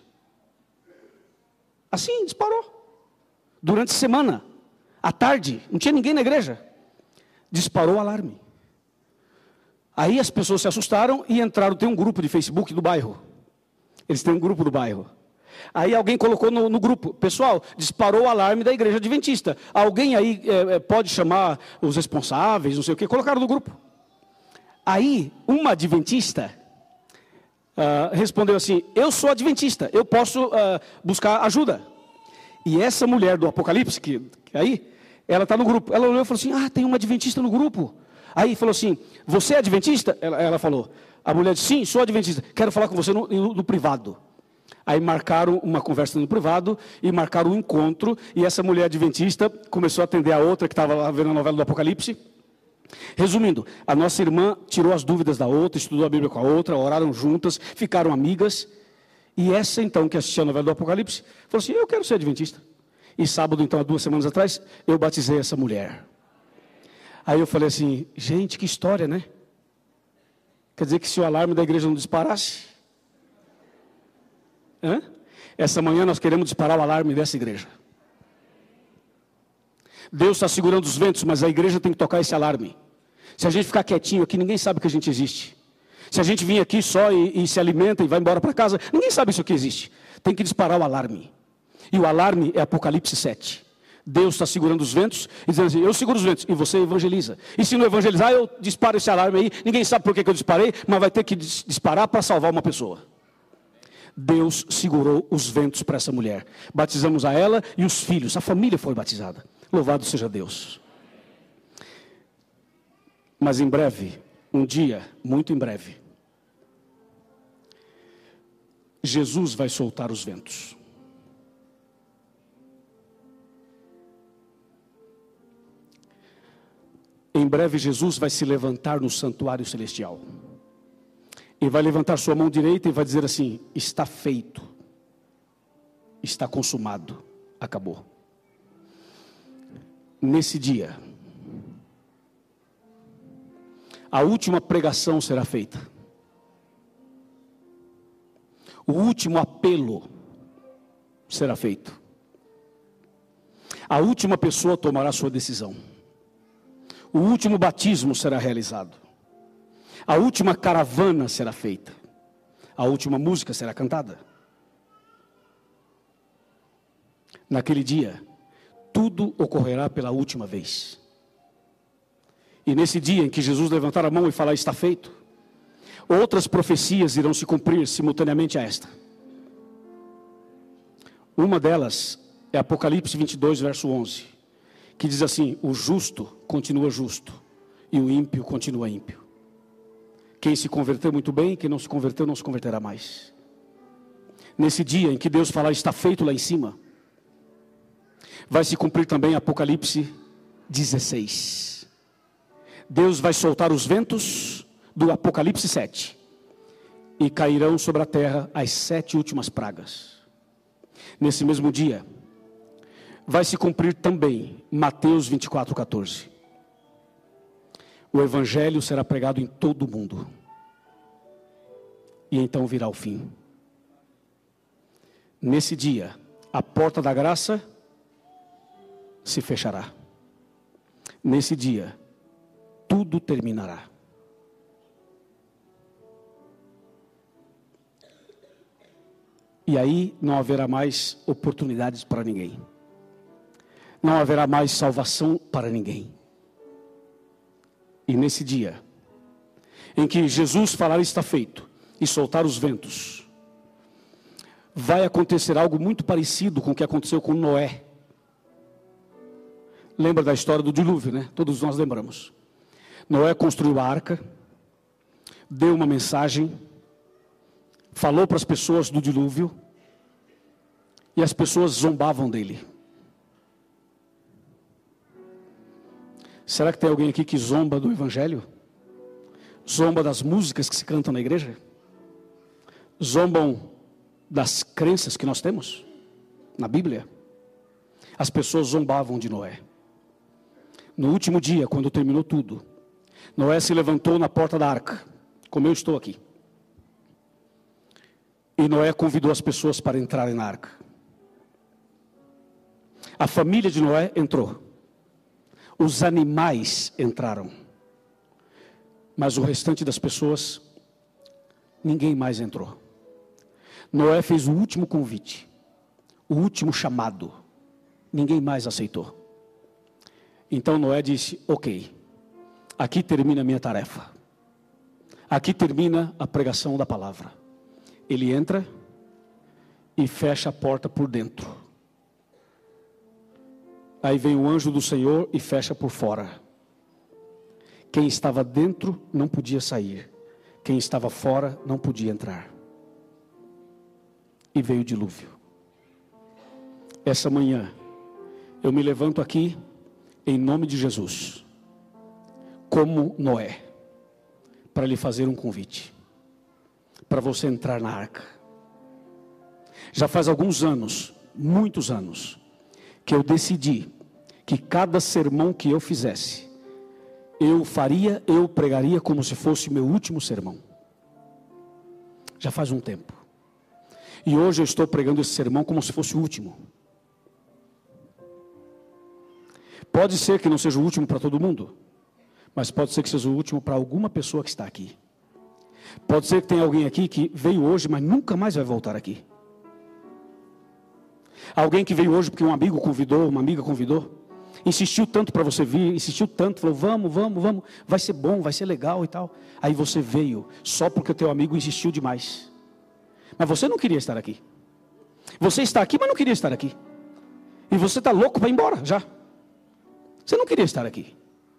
Assim, disparou. Durante a semana, à tarde, não tinha ninguém na igreja. Disparou o alarme. Aí as pessoas se assustaram e entraram, tem um grupo de Facebook do bairro. Eles têm um grupo do bairro. Aí alguém colocou no, no grupo, pessoal, disparou o alarme da igreja adventista. Alguém aí é, pode chamar os responsáveis, não sei o quê. Colocaram no grupo. Aí, uma adventista uh, respondeu assim, eu sou adventista, eu posso uh, buscar ajuda. E essa mulher do Apocalipse, que, que aí, ela está no grupo. Ela olhou e falou assim, ah, tem uma adventista no grupo. Aí falou assim, você é adventista? Ela, ela falou. A mulher disse, sim, sou adventista, quero falar com você no, no, no privado. Aí marcaram uma conversa no privado e marcaram um encontro. E essa mulher adventista começou a atender a outra que estava lá vendo a novela do Apocalipse. Resumindo, a nossa irmã tirou as dúvidas da outra, estudou a Bíblia com a outra, oraram juntas, ficaram amigas. E essa então, que assistia a novela do Apocalipse, falou assim, eu quero ser adventista. E sábado, então, há duas semanas atrás, eu batizei essa mulher. Aí eu falei assim, gente, que história, né? Quer dizer que se o alarme da igreja não disparasse? Hã? Essa manhã nós queremos disparar o alarme dessa igreja. Deus está segurando os ventos, mas a igreja tem que tocar esse alarme. Se a gente ficar quietinho aqui, ninguém sabe que a gente existe. Se a gente vir aqui só e, e se alimenta e vai embora para casa, ninguém sabe isso aqui existe. Tem que disparar o alarme. E o alarme é Apocalipse sete. Deus está segurando os ventos e dizendo assim, eu seguro os ventos e você evangeliza. E se não evangelizar, eu disparo esse alarme aí. Ninguém sabe por que, que eu disparei, mas vai ter que disparar para salvar uma pessoa. Deus segurou os ventos para essa mulher. Batizamos a ela e os filhos. A família foi batizada. Louvado seja Deus. Mas em breve, um dia, muito em breve, Jesus vai soltar os ventos. Em breve Jesus vai se levantar no santuário celestial. E vai levantar sua mão direita e vai dizer assim, está feito. Está consumado. Acabou. Nesse dia, a última pregação será feita. O último apelo será feito. A última pessoa tomará sua decisão. O último batismo será realizado. A última caravana será feita. A última música será cantada. Naquele dia, tudo ocorrerá pela última vez. E nesse dia em que Jesus levantar a mão e falar, está feito, outras profecias irão se cumprir simultaneamente a esta. Uma delas é Apocalipse vinte e dois, verso onze, que diz assim: o justo continua justo e o ímpio continua ímpio. Quem se converteu muito bem, quem não se converteu não se converterá mais. Nesse dia em que Deus falar, está feito lá em cima, vai se cumprir também Apocalipse dezesseis. Deus vai soltar os ventos do Apocalipse sete e cairão sobre a terra as sete últimas pragas. Nesse mesmo dia vai se cumprir também Mateus vinte e quatro, quatorze. O evangelho será pregado em todo o mundo, e então virá o fim. Nesse dia a porta da graça se fechará. Nesse dia tudo terminará. E aí não haverá mais oportunidades para ninguém. Não haverá mais salvação para ninguém. E nesse dia em que Jesus falar está feito e soltar os ventos, vai acontecer algo muito parecido com o que aconteceu com Noé. Lembra da história do dilúvio, né? Todos nós lembramos. Noé construiu a arca, deu uma mensagem, falou para as pessoas do dilúvio, e as pessoas zombavam dele. Será que tem alguém aqui que zomba do evangelho? Zomba das músicas que se cantam na igreja? Zombam das crenças que nós temos na Bíblia? As pessoas zombavam de Noé. No último dia, quando terminou tudo, Noé se levantou na porta da arca, como eu estou aqui. E Noé convidou as pessoas para entrarem na arca. A família de Noé entrou. Os animais entraram. Mas o restante das pessoas, ninguém mais entrou. Noé fez o último convite, o último chamado. Ninguém mais aceitou. Então Noé disse, ok, aqui termina a minha tarefa. Aqui termina a pregação da palavra. Ele entra e fecha a porta por dentro. Aí vem o anjo do Senhor e fecha por fora. Quem estava dentro não podia sair. Quem estava fora não podia entrar. E veio o dilúvio. Essa manhã, eu me levanto aqui, em nome de Jesus, como Noé, para lhe fazer um convite, para você entrar na arca. Já faz alguns anos, muitos anos, que eu decidi que cada sermão que eu fizesse, eu faria, eu pregaria como se fosse o meu último sermão. Já faz um tempo. E hoje eu estou pregando esse sermão como se fosse o último. Pode ser que não seja o último para todo mundo, mas pode ser que seja o último para alguma pessoa que está aqui. Pode ser que tenha alguém aqui que veio hoje, mas nunca mais vai voltar aqui. Alguém que veio hoje porque um amigo convidou, uma amiga convidou, insistiu tanto para você vir, insistiu tanto, falou, vamos, vamos, vamos, vai ser bom, vai ser legal e tal. Aí você veio, só porque o teu amigo insistiu demais. Mas você não queria estar aqui. Você está aqui, mas não queria estar aqui. E você está louco para ir embora, já. Você não queria estar aqui.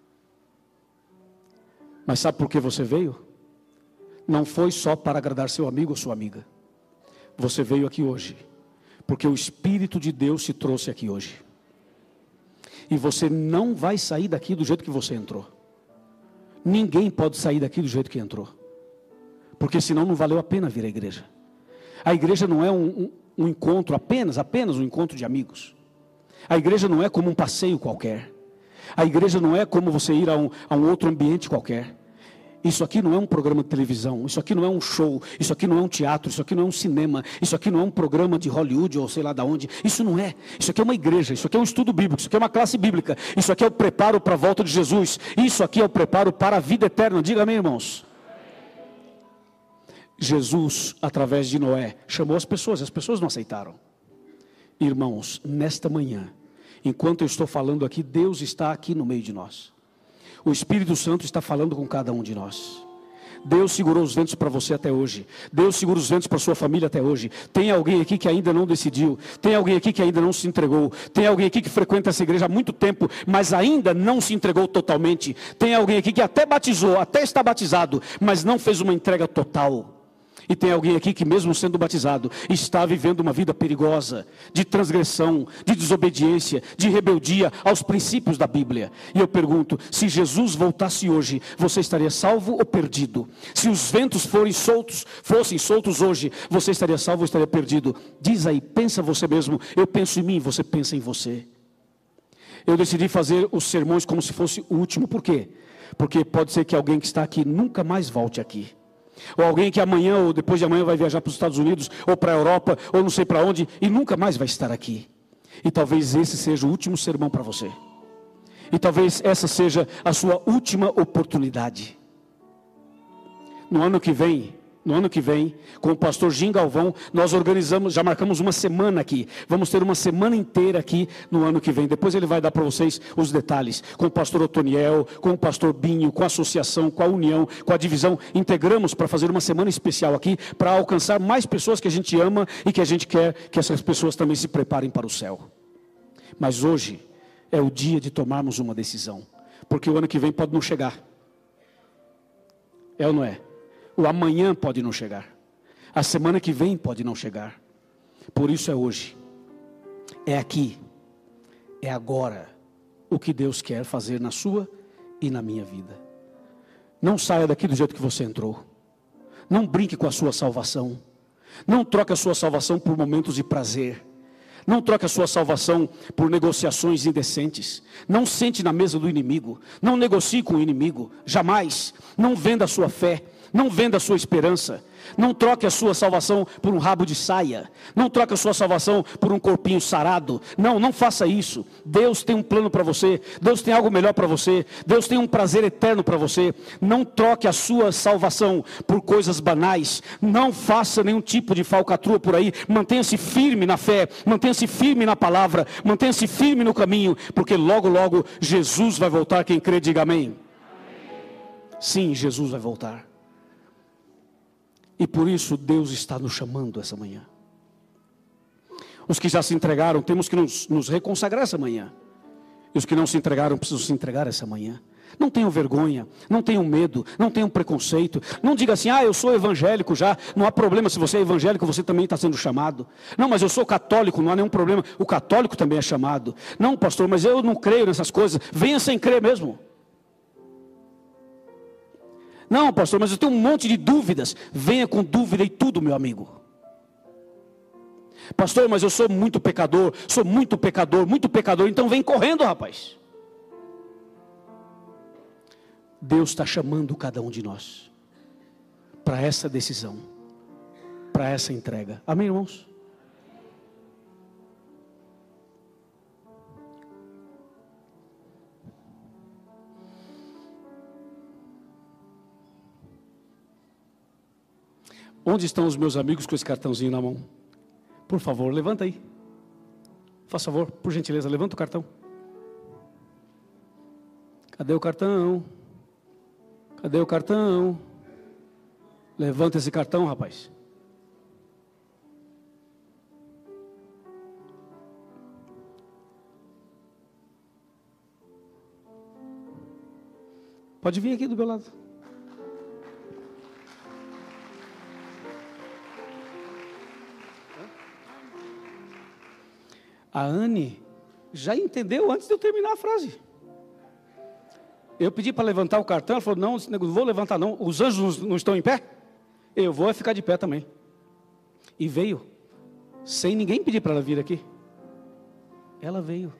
Mas sabe por que você veio? Não foi só para agradar seu amigo ou sua amiga. Você veio aqui hoje porque o Espírito de Deus te trouxe aqui hoje. E você não vai sair daqui do jeito que você entrou. Ninguém pode sair daqui do jeito que entrou. Porque senão não valeu a pena vir à igreja. A igreja não é um, um, um encontro apenas, apenas um encontro de amigos. A igreja não é como um passeio qualquer. A igreja não é como você ir a um, a um outro ambiente qualquer. Isso aqui não é um programa de televisão, isso aqui não é um show, isso aqui não é um teatro, isso aqui não é um cinema, isso aqui não é um programa de Hollywood ou sei lá de onde. Isso não é, isso aqui é uma igreja, isso aqui é um estudo bíblico, isso aqui é uma classe bíblica, isso aqui é o preparo para a volta de Jesus, isso aqui é o preparo para a vida eterna. Diga amém, irmãos. Jesus, através de Noé, chamou as pessoas, as pessoas não aceitaram. Irmãos, nesta manhã, Enquanto eu estou falando aqui, Deus está aqui no meio de nós. O Espírito Santo está falando com cada um de nós. Deus segurou os ventos para você até hoje. Deus segura os ventos para sua família até hoje. Tem alguém aqui que ainda não decidiu. Tem alguém aqui que ainda não se entregou. Tem alguém aqui que frequenta essa igreja há muito tempo, mas ainda não se entregou totalmente. Tem alguém aqui que até batizou, até está batizado, mas não fez uma entrega total. E tem alguém aqui que mesmo sendo batizado, está vivendo uma vida perigosa, de transgressão, de desobediência, de rebeldia aos princípios da Bíblia. E eu pergunto, se Jesus voltasse hoje, você estaria salvo ou perdido? Se os ventos forem soltos, fossem soltos hoje, você estaria salvo ou estaria perdido? Diz aí, pensa você mesmo, eu penso em mim, você pensa em você. Eu decidi fazer os sermões como se fosse o último, por quê? Porque pode ser que alguém que está aqui nunca mais volte aqui. Ou alguém que amanhã ou depois de amanhã vai viajar para os Estados Unidos, ou para a Europa, ou não sei para onde, e nunca mais vai estar aqui. E talvez esse seja o último sermão para você. E talvez essa seja a sua última oportunidade. No ano que vem, no ano que vem, com o pastor Jim Galvão, nós organizamos, já marcamos uma semana aqui. Vamos ter uma semana inteira aqui no ano que vem. Depois ele vai dar para vocês os detalhes. Com o pastor Otoniel, com o pastor Binho, com a associação, com a união, com a divisão. Integramos para fazer uma semana especial aqui, para alcançar mais pessoas que a gente ama e que a gente quer que essas pessoas também se preparem para o céu. Mas hoje é o dia de tomarmos uma decisão. Porque o ano que vem pode não chegar. É ou não é? O amanhã pode não chegar. A semana que vem pode não chegar. Por isso é hoje. É aqui. É agora. O que Deus quer fazer na sua e na minha vida. Não saia daqui do jeito que você entrou. Não brinque com a sua salvação. Não troque a sua salvação por momentos de prazer. Não troque a sua salvação por negociações indecentes. Não sente na mesa do inimigo. Não negocie com o inimigo. Jamais. Não venda a sua fé. Não venda a sua esperança. Não troque a sua salvação por um rabo de saia. Não troque a sua salvação por um corpinho sarado. Não, não faça isso. Deus tem um plano para você. Deus tem algo melhor para você. Deus tem um prazer eterno para você. Não troque a sua salvação por coisas banais. Não faça nenhum tipo de falcatrua por aí. Mantenha-se firme na fé. Mantenha-se firme na palavra. Mantenha-se firme no caminho. Porque logo, logo, Jesus vai voltar. Quem crê, diga amém. Sim, Jesus vai voltar. E por isso Deus está nos chamando essa manhã. Os que já se entregaram, temos que nos, nos reconsagrar essa manhã. E os que não se entregaram, precisam se entregar essa manhã. Não tenham vergonha, não tenham medo, não tenham preconceito. Não diga assim, ah, eu sou evangélico já. Não há problema, se você é evangélico, você também está sendo chamado. Não, mas eu sou católico, não há nenhum problema. O católico também é chamado. Não, pastor, mas eu não creio nessas coisas. Venha sem crer mesmo. Não, pastor, mas eu tenho um monte de dúvidas. Venha com dúvida e tudo, meu amigo. Pastor, mas eu sou muito pecador, sou muito pecador, muito pecador. Então vem correndo, rapaz. Deus está chamando cada um de nós para essa decisão, para essa entrega. Amém, irmãos? Onde estão os meus amigos com esse cartãozinho na mão? Por favor, levanta aí. Faz favor, por gentileza, levanta o cartão. Cadê o cartão? Cadê o cartão? Levanta esse cartão, rapaz. Pode vir aqui do meu lado. A Anne já entendeu antes de eu terminar a frase. Eu pedi para levantar o cartão, ela falou, não, não vou levantar não, os anjos não estão em pé? Eu vou ficar de pé também. E veio, sem ninguém pedir para ela vir aqui. Ela veio.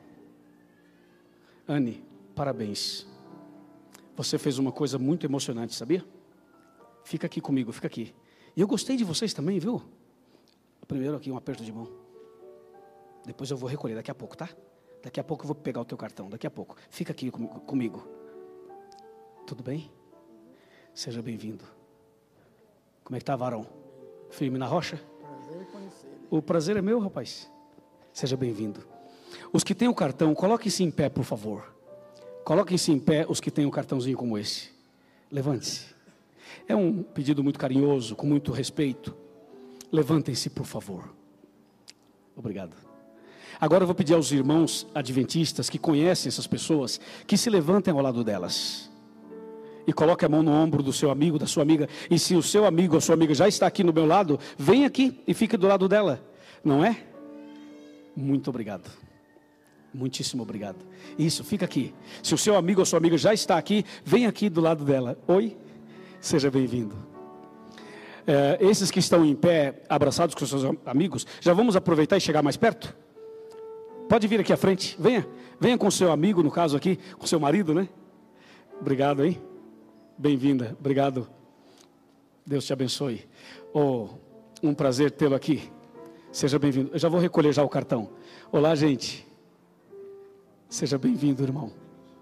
Anne, parabéns. Você fez uma coisa muito emocionante, sabia? Fica aqui comigo, fica aqui. E eu gostei de vocês também, viu? Primeiro aqui um aperto de mão. Depois eu vou recolher daqui a pouco, tá? Daqui a pouco eu vou pegar o teu cartão, daqui a pouco. Fica aqui com, comigo. Tudo bem? Seja bem-vindo. Como é que tá, varão? Firme na rocha? Prazer em conhecê-lo. O prazer é meu, rapaz. Seja bem-vindo. Os que têm o cartão, coloquem-se em pé, por favor. Coloquem-se em pé os que têm um cartãozinho como esse. Levante-se. É um pedido muito carinhoso, com muito respeito. Levantem-se, por favor. Obrigado. Agora eu vou pedir aos irmãos adventistas que conhecem essas pessoas, que se levantem ao lado delas. E coloque a mão no ombro do seu amigo, da sua amiga. E se o seu amigo ou sua amiga já está aqui no meu lado, vem aqui e fique do lado dela. Não é? Muito obrigado. Muitíssimo obrigado. Isso, fica aqui. Se o seu amigo ou sua amiga já está aqui, vem aqui do lado dela. Oi, seja bem-vindo. É, esses que estão em pé, abraçados com seus amigos, já vamos aproveitar e chegar mais perto? Pode vir aqui à frente, venha. Venha com seu amigo, no caso aqui, com seu marido, né? Obrigado, hein? Bem-vinda, obrigado. Deus te abençoe. Oh, um prazer tê-lo aqui. Seja bem-vindo. Eu já vou recolher já o cartão. Olá, gente. Seja bem-vindo, irmão.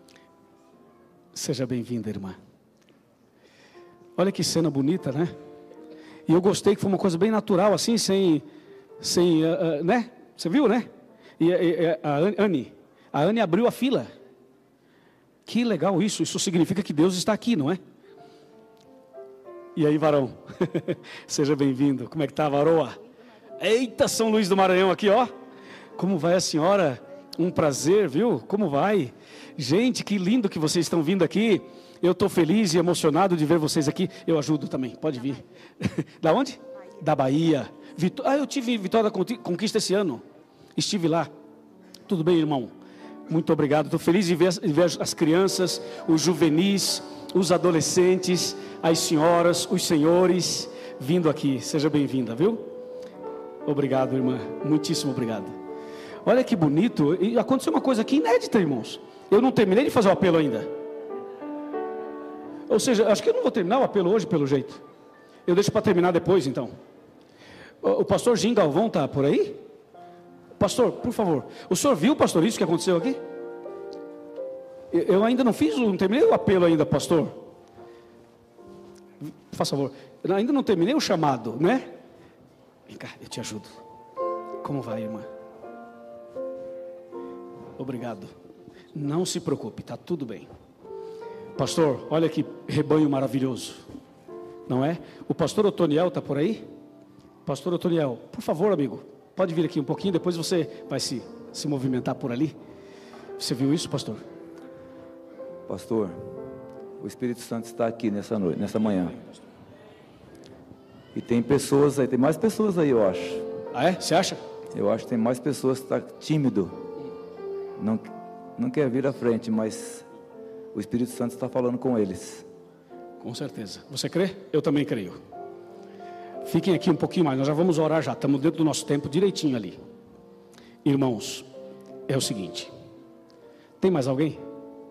Seja bem-vinda, irmã. Olha que cena bonita, né? E eu gostei que foi uma coisa bem natural, assim, sem, sem, uh, uh, né? Você viu, né? E, e a Anne, a Anne abriu a fila. Que legal isso. Isso significa que Deus está aqui, não é? E aí, varão? Seja bem-vindo. Como é que tá, varoa? Eita, São Luís do Maranhão aqui, ó. Como vai a senhora? Um prazer, viu? Como vai? Gente, que lindo que vocês estão vindo aqui. Eu estou feliz e emocionado de ver vocês aqui. Eu ajudo também, pode vir. Da onde? Da Bahia. Vitó... Ah, eu tive em Vitória da Conquista esse ano. Estive lá. Tudo bem, irmão? Muito obrigado. Estou feliz de ver, de ver as crianças, os juvenis, os adolescentes, as senhoras, os senhores vindo aqui. Seja bem-vinda, viu? Obrigado, irmã. Muitíssimo obrigado. Olha que bonito. E aconteceu uma coisa aqui inédita, irmãos. Eu não terminei de fazer o apelo ainda. Ou seja, acho que eu não vou terminar o apelo hoje, pelo jeito. Eu deixo para terminar depois, então. O, o pastor Jim Galvão está por aí? Pastor, por favor. O senhor viu, pastor, isso que aconteceu aqui? Eu, eu ainda não fiz, não terminei o apelo ainda, pastor. Por favor. Eu ainda não terminei o chamado, né? Vem cá, eu te ajudo. Como vai, irmã? Obrigado. Não se preocupe, está tudo bem. Pastor, olha que rebanho maravilhoso. Não é? O pastor Otoniel está por aí? Pastor Otoniel, por favor, amigo, pode vir aqui um pouquinho, depois você vai se, se movimentar por ali. Você viu isso, pastor? Pastor, o Espírito Santo está aqui nessa noite, nessa manhã. E tem pessoas aí, tem mais pessoas aí, eu acho. Ah, é? Você acha? Eu acho que tem mais pessoas que estão tímido. Não, não quer vir à frente, mas o Espírito Santo está falando com eles. Com certeza. Você crê? Eu também creio. Fiquem aqui um pouquinho mais, nós já vamos orar já. Estamos dentro do nosso tempo direitinho ali. Irmãos, é o seguinte. Tem mais alguém?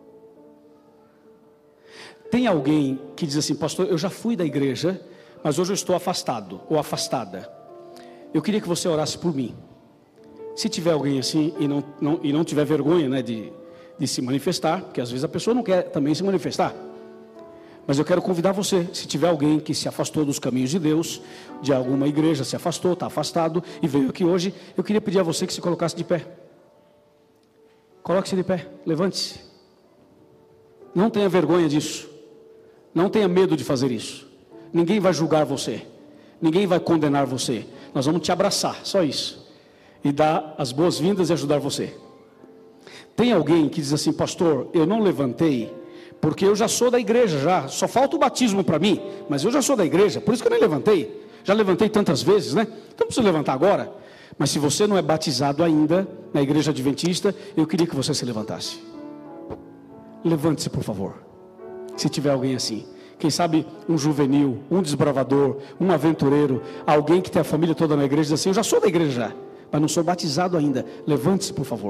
Tem alguém que diz assim, pastor, eu já fui da igreja, mas hoje eu estou afastado ou afastada. Eu queria que você orasse por mim. Se tiver alguém assim e não, não, e não tiver vergonha, né, de, de se manifestar, porque às vezes a pessoa não quer também se manifestar. Mas eu quero convidar você, se tiver alguém que se afastou dos caminhos de Deus, de alguma igreja se afastou, está afastado e veio aqui hoje, eu queria pedir a você que se colocasse de pé. Coloque-se de pé, levante-se. Não tenha vergonha disso. Não tenha medo de fazer isso. Ninguém vai julgar você. Ninguém vai condenar você. Nós vamos te abraçar, só isso. E dar as boas-vindas e ajudar você. Tem alguém que diz assim, pastor, eu não levantei, porque eu já sou da igreja, já, só falta o batismo para mim, mas eu já sou da igreja, por isso que eu nem levantei. Já levantei tantas vezes, né? Então não preciso levantar agora. Mas se você não é batizado ainda na igreja adventista, eu queria que você se levantasse. Levante-se, por favor. Se tiver alguém assim. Quem sabe um juvenil, um desbravador, um aventureiro, alguém que tem a família toda na igreja, diz assim, eu já sou da igreja já, mas não sou batizado ainda. Levante-se, por favor.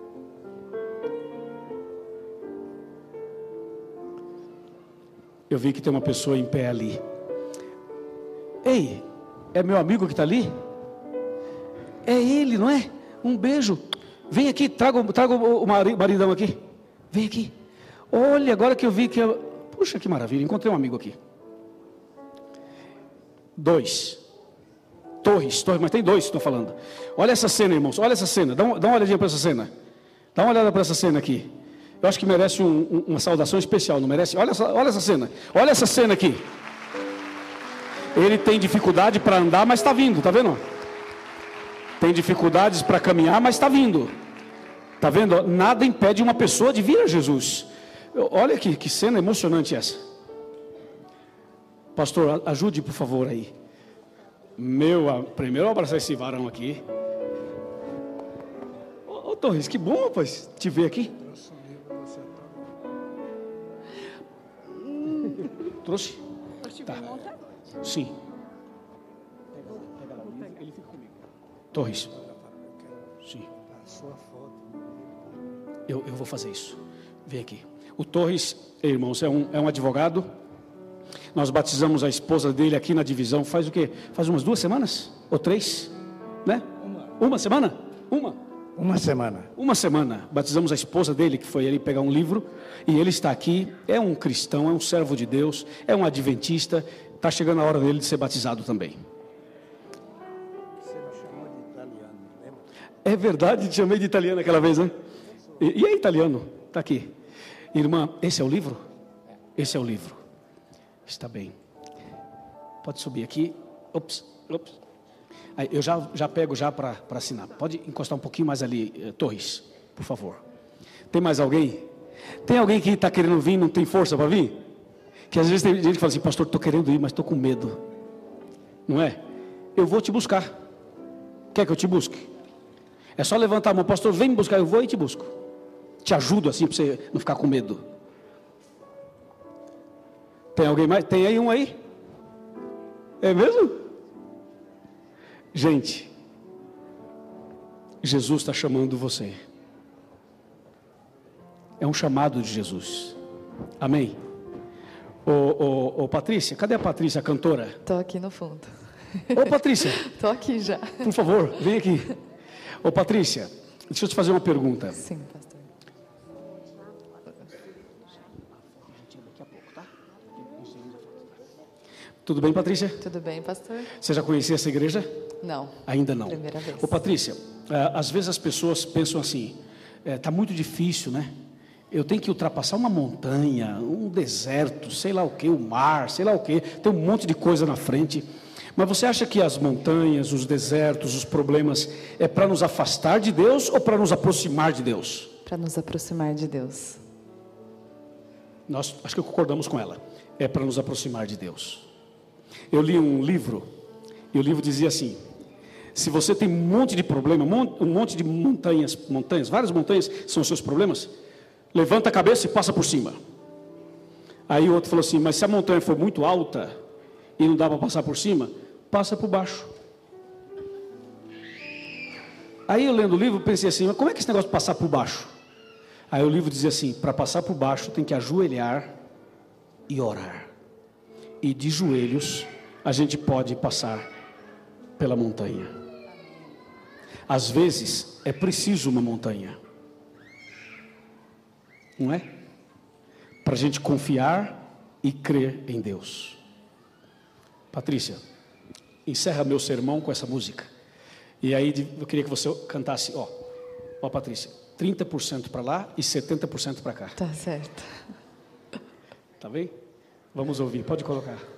Eu vi que tem uma pessoa em pé ali. Ei, é meu amigo que está ali? É ele, não é? Um beijo. Vem aqui, traga, traga o maridão aqui. Vem aqui. Olha, agora que eu vi que... Eu... Puxa, que maravilha, encontrei um amigo aqui. Dois. Torres, Torres, mas tem dois que estou falando. Olha essa cena, irmãos, olha essa cena, dá, um, dá uma olhadinha para essa cena. Dá uma olhada para essa cena aqui. Eu acho que merece um, um, uma saudação especial, não merece? Olha essa, olha essa cena, olha essa cena aqui. Ele tem dificuldade para andar, mas está vindo, está vendo? Tem dificuldades para caminhar, mas está vindo. Está vendo? Nada impede uma pessoa de vir a Jesus. Olha que, que cena emocionante essa. Pastor, ajude por favor aí. Meu, primeiro eu abraçar esse varão aqui. Ô, ô Torres, que bom, rapaz, te ver aqui. Hum, trouxe? Tá. Sim. Ele fica comigo. Torres. Sim. Eu, eu vou fazer isso. Vem aqui. O Torres, irmãos, é um, é um advogado. Nós batizamos a esposa dele aqui na divisão. Faz o quê? Faz umas duas semanas? Ou três? Né? Uma. Uma semana? Uma. Uma semana. Uma semana. Batizamos a esposa dele, que foi ele pegar um livro. E ele está aqui. É um cristão, é um servo de Deus. É um adventista. Está chegando a hora dele de ser batizado também. Você me chamou de italiano, lembra? É verdade, te chamei de italiano aquela vez, né? E, e é italiano, está aqui. Irmã, esse é o livro? Esse é o livro. Está bem. Pode subir aqui. Ops, ops. Aí, eu já, já pego já para assinar. Pode encostar um pouquinho mais ali, eh, Torres, por favor. Tem mais alguém? Tem alguém que está querendo vir e não tem força para vir? Que às vezes tem gente que fala assim, pastor, estou querendo ir, mas estou com medo. Não é? Eu vou te buscar. Quer que eu te busque? É só levantar a mão, pastor, vem me buscar, eu vou e te busco. Te ajudo assim, para você não ficar com medo. Tem alguém mais? Tem aí um aí? É mesmo? Gente, Jesus está chamando você. É um chamado de Jesus. Amém? Ô, ô, ô Patrícia, cadê a Patrícia, a cantora? Estou aqui no fundo. Ô Patrícia, Estou aqui já. por favor, vem aqui. Ô Patrícia, deixa eu te fazer uma pergunta. Sim, pastor. Tudo bem, Patrícia? Tudo bem, pastor? Você já conhecia essa igreja? Não. Ainda não. Primeira vez. Ô Patrícia, às vezes as pessoas pensam assim, está muito difícil, né? Eu tenho que ultrapassar uma montanha, um deserto, sei lá o que, o mar, sei lá o que, tem um monte de coisa na frente. Mas você acha que as montanhas, os desertos, os problemas, é para nos afastar de Deus ou para nos aproximar de Deus? Para nos aproximar de Deus. Nós, acho que concordamos com ela. É para nos aproximar de Deus. Eu li um livro, e o livro dizia assim, se você tem um monte de problema, um monte de montanhas, montanhas, várias montanhas são os seus problemas, levanta a cabeça e passa por cima. Aí o outro falou assim, mas se a montanha for muito alta e não dá para passar por cima, passa por baixo. Aí eu lendo o livro pensei assim, mas como é que esse negócio de passar por baixo? Aí o livro dizia assim, para passar por baixo tem que ajoelhar e orar. E de joelhos a gente pode passar pela montanha. Às vezes é preciso uma montanha. Não é? Para a gente confiar e crer em Deus. Patrícia, encerra meu sermão com essa música. E aí eu queria que você cantasse, ó, ó Patrícia, trinta por cento para lá e setenta por cento para cá. Tá certo. Tá bem? Vamos ouvir, pode colocar.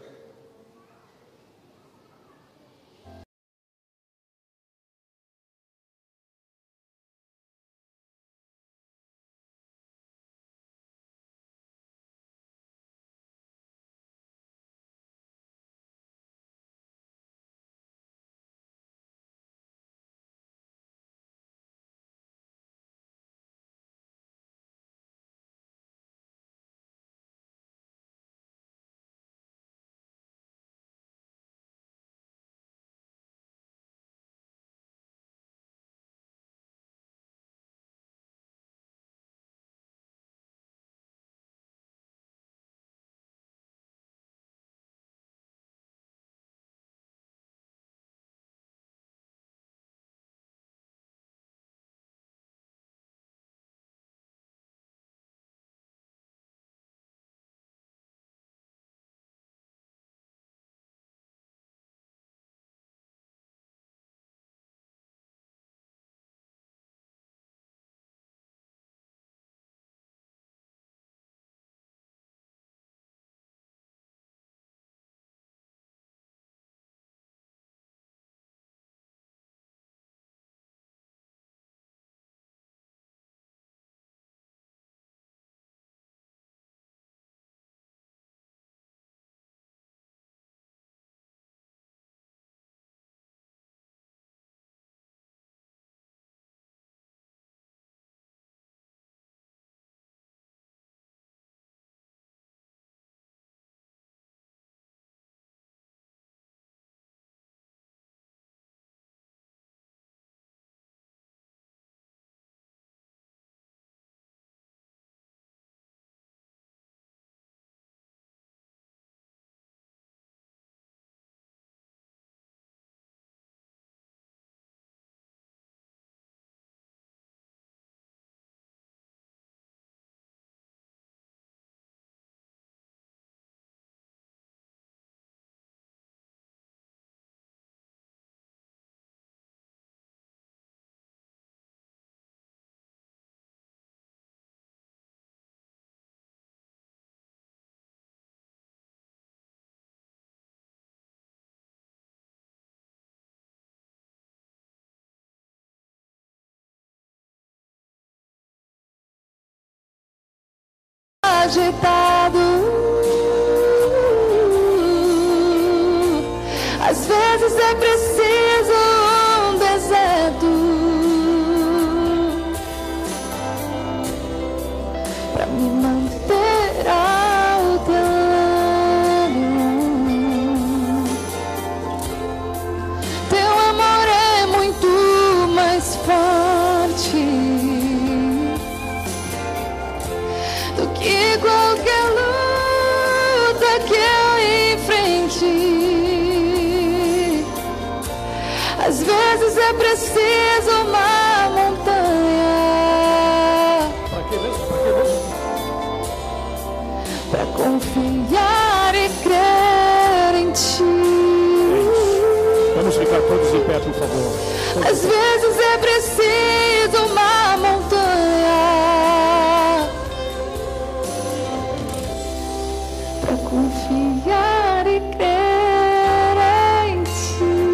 agitado. Às vezes é preciso um deserto para me manter ao teu lado. Teu amor é muito mais forte do que qualquer luta que eu enfrente. Às vezes é preciso uma montanha Para que mesmo? Para que mesmo? para confiar e crer em ti. Vamos ficar todos em pé, por favor. Às vezes é preciso uma montanha para confiar e crer em ti.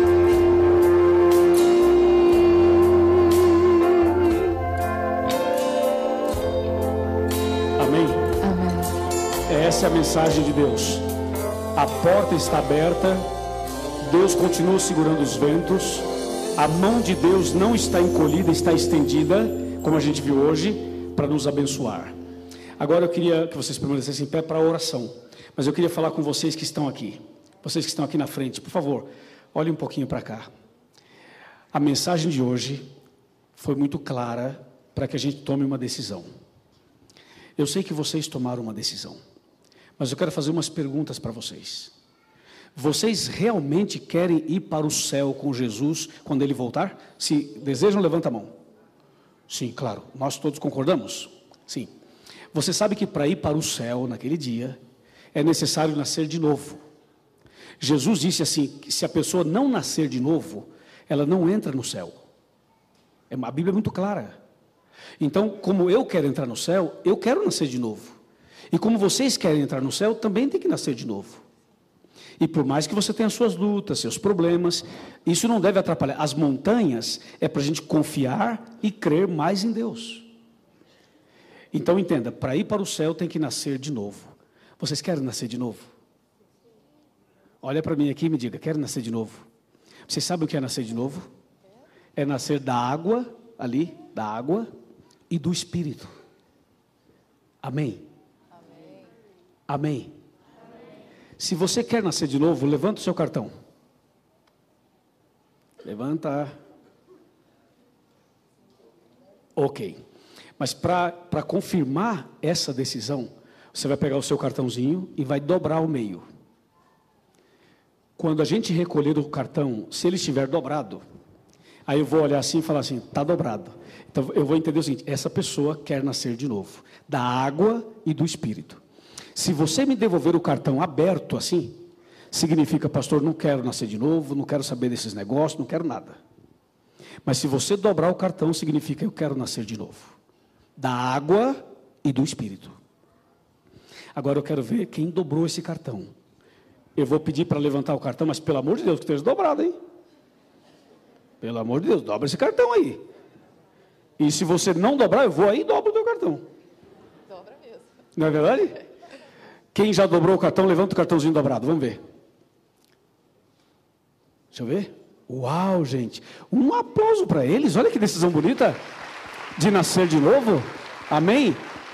Amém? Amém. Essa é a mensagem de Deus. A porta está aberta, Deus continua segurando os ventos, a mão de Deus não está encolhida, está estendida, como a gente viu hoje, para nos abençoar. Agora eu queria que vocês permanecessem em pé para a oração, mas eu queria falar com vocês que estão aqui, vocês que estão aqui na frente, por favor, olhem um pouquinho para cá. A mensagem de hoje foi muito clara para que a gente tome uma decisão. Eu sei que vocês tomaram uma decisão, mas eu quero fazer umas perguntas para vocês. Vocês realmente querem ir para o céu com Jesus quando Ele voltar? Se desejam, levanta a mão. Sim, claro. Nós todos concordamos? Sim. Você sabe que para ir para o céu naquele dia, é necessário nascer de novo. Jesus disse assim, que se a pessoa não nascer de novo, ela não entra no céu. A Bíblia é muito clara. Então, como eu quero entrar no céu, eu quero nascer de novo. E como vocês querem entrar no céu, também tem que nascer de novo. E por mais que você tenha suas lutas, seus problemas, isso não deve atrapalhar. As montanhas é para a gente confiar e crer mais em Deus. Então entenda, para ir para o céu tem que nascer de novo. Vocês querem nascer de novo? Olha para mim aqui e me diga, querem nascer de novo? Vocês sabem o que é nascer de novo? É nascer da água, ali, da água e do Espírito. Amém? Amém. Amém. Se você quer nascer de novo, levanta o seu cartão. Levanta. Ok. Mas para confirmar essa decisão, você vai pegar o seu cartãozinho e vai dobrar ao meio. Quando a gente recolher o cartão, se ele estiver dobrado, aí eu vou olhar assim e falar assim, está dobrado. Então eu vou entender o seguinte, essa pessoa quer nascer de novo, da água e do Espírito. Se você me devolver o cartão aberto assim, significa, pastor, não quero nascer de novo, não quero saber desses negócios, não quero nada. Mas se você dobrar o cartão, significa, eu quero nascer de novo. Da água e do Espírito. Agora eu quero ver quem dobrou esse cartão. Eu vou pedir para levantar o cartão, mas pelo amor de Deus, que esteja dobrado, hein? Pelo amor de Deus, dobra esse cartão aí. E se você não dobrar, eu vou aí e dobro o teu cartão. Dobra mesmo. Não é verdade? Quem já dobrou o cartão, levanta o cartãozinho dobrado. Vamos ver. Deixa eu ver. Uau, gente. Um aplauso para eles. Olha que decisão bonita de nascer de novo. Amém?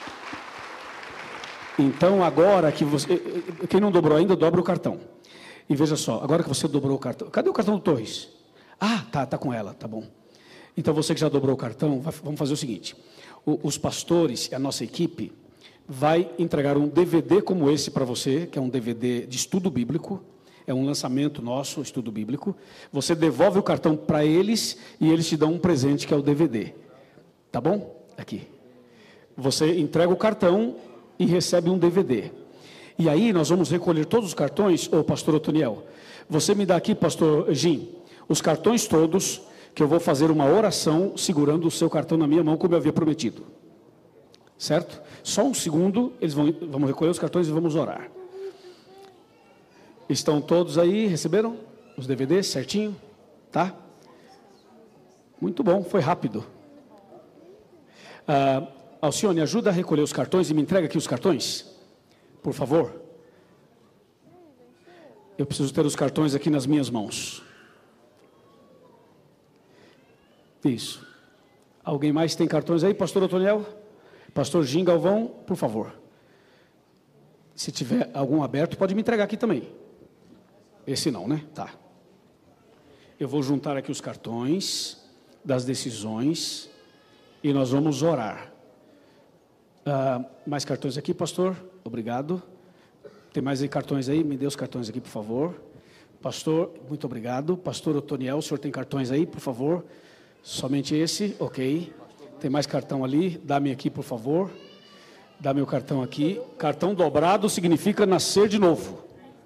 Então, agora que você... Quem não dobrou ainda, dobra o cartão. E veja só, agora que você dobrou o cartão... Cadê o cartão do Torres? Ah, tá, tá com ela, tá bom. Então, você que já dobrou o cartão, vamos fazer o seguinte. Os pastores e a nossa equipe vai entregar um D V D como esse para você, que é um D V D de estudo bíblico, é um lançamento nosso, estudo bíblico. Você devolve o cartão para eles e eles te dão um presente que é o D V D. Tá bom? Aqui. Você entrega o cartão e recebe um D V D. E aí nós vamos recolher todos os cartões, ô pastor Otoniel, você me dá aqui, pastor Jim, os cartões todos, que eu vou fazer uma oração segurando o seu cartão na minha mão, como eu havia prometido. Certo? Só um segundo, eles vão, vamos recolher os cartões e vamos orar. Estão todos aí, receberam os D V Ds certinho? Tá? Muito bom, foi rápido. Ah, Alcione, ajuda a recolher os cartões e me entrega aqui os cartões. Por favor. Eu preciso ter os cartões aqui nas minhas mãos. Isso. Alguém mais tem cartões aí? Pastor Otoniel? Pastor Jim Galvão, por favor. Se tiver algum aberto, pode me entregar aqui também. Esse não, né? Tá. Eu vou juntar aqui os cartões das decisões e nós vamos orar. Ah, mais cartões aqui, pastor? Obrigado. Tem mais aí cartões aí? Me dê os cartões aqui, por favor. Pastor, muito obrigado. Pastor Otoniel, o senhor tem cartões aí, por favor? Somente esse, ok. Tem mais cartão ali? Dá-me aqui, por favor. Dá meu cartão aqui. Cartão dobrado significa nascer de novo.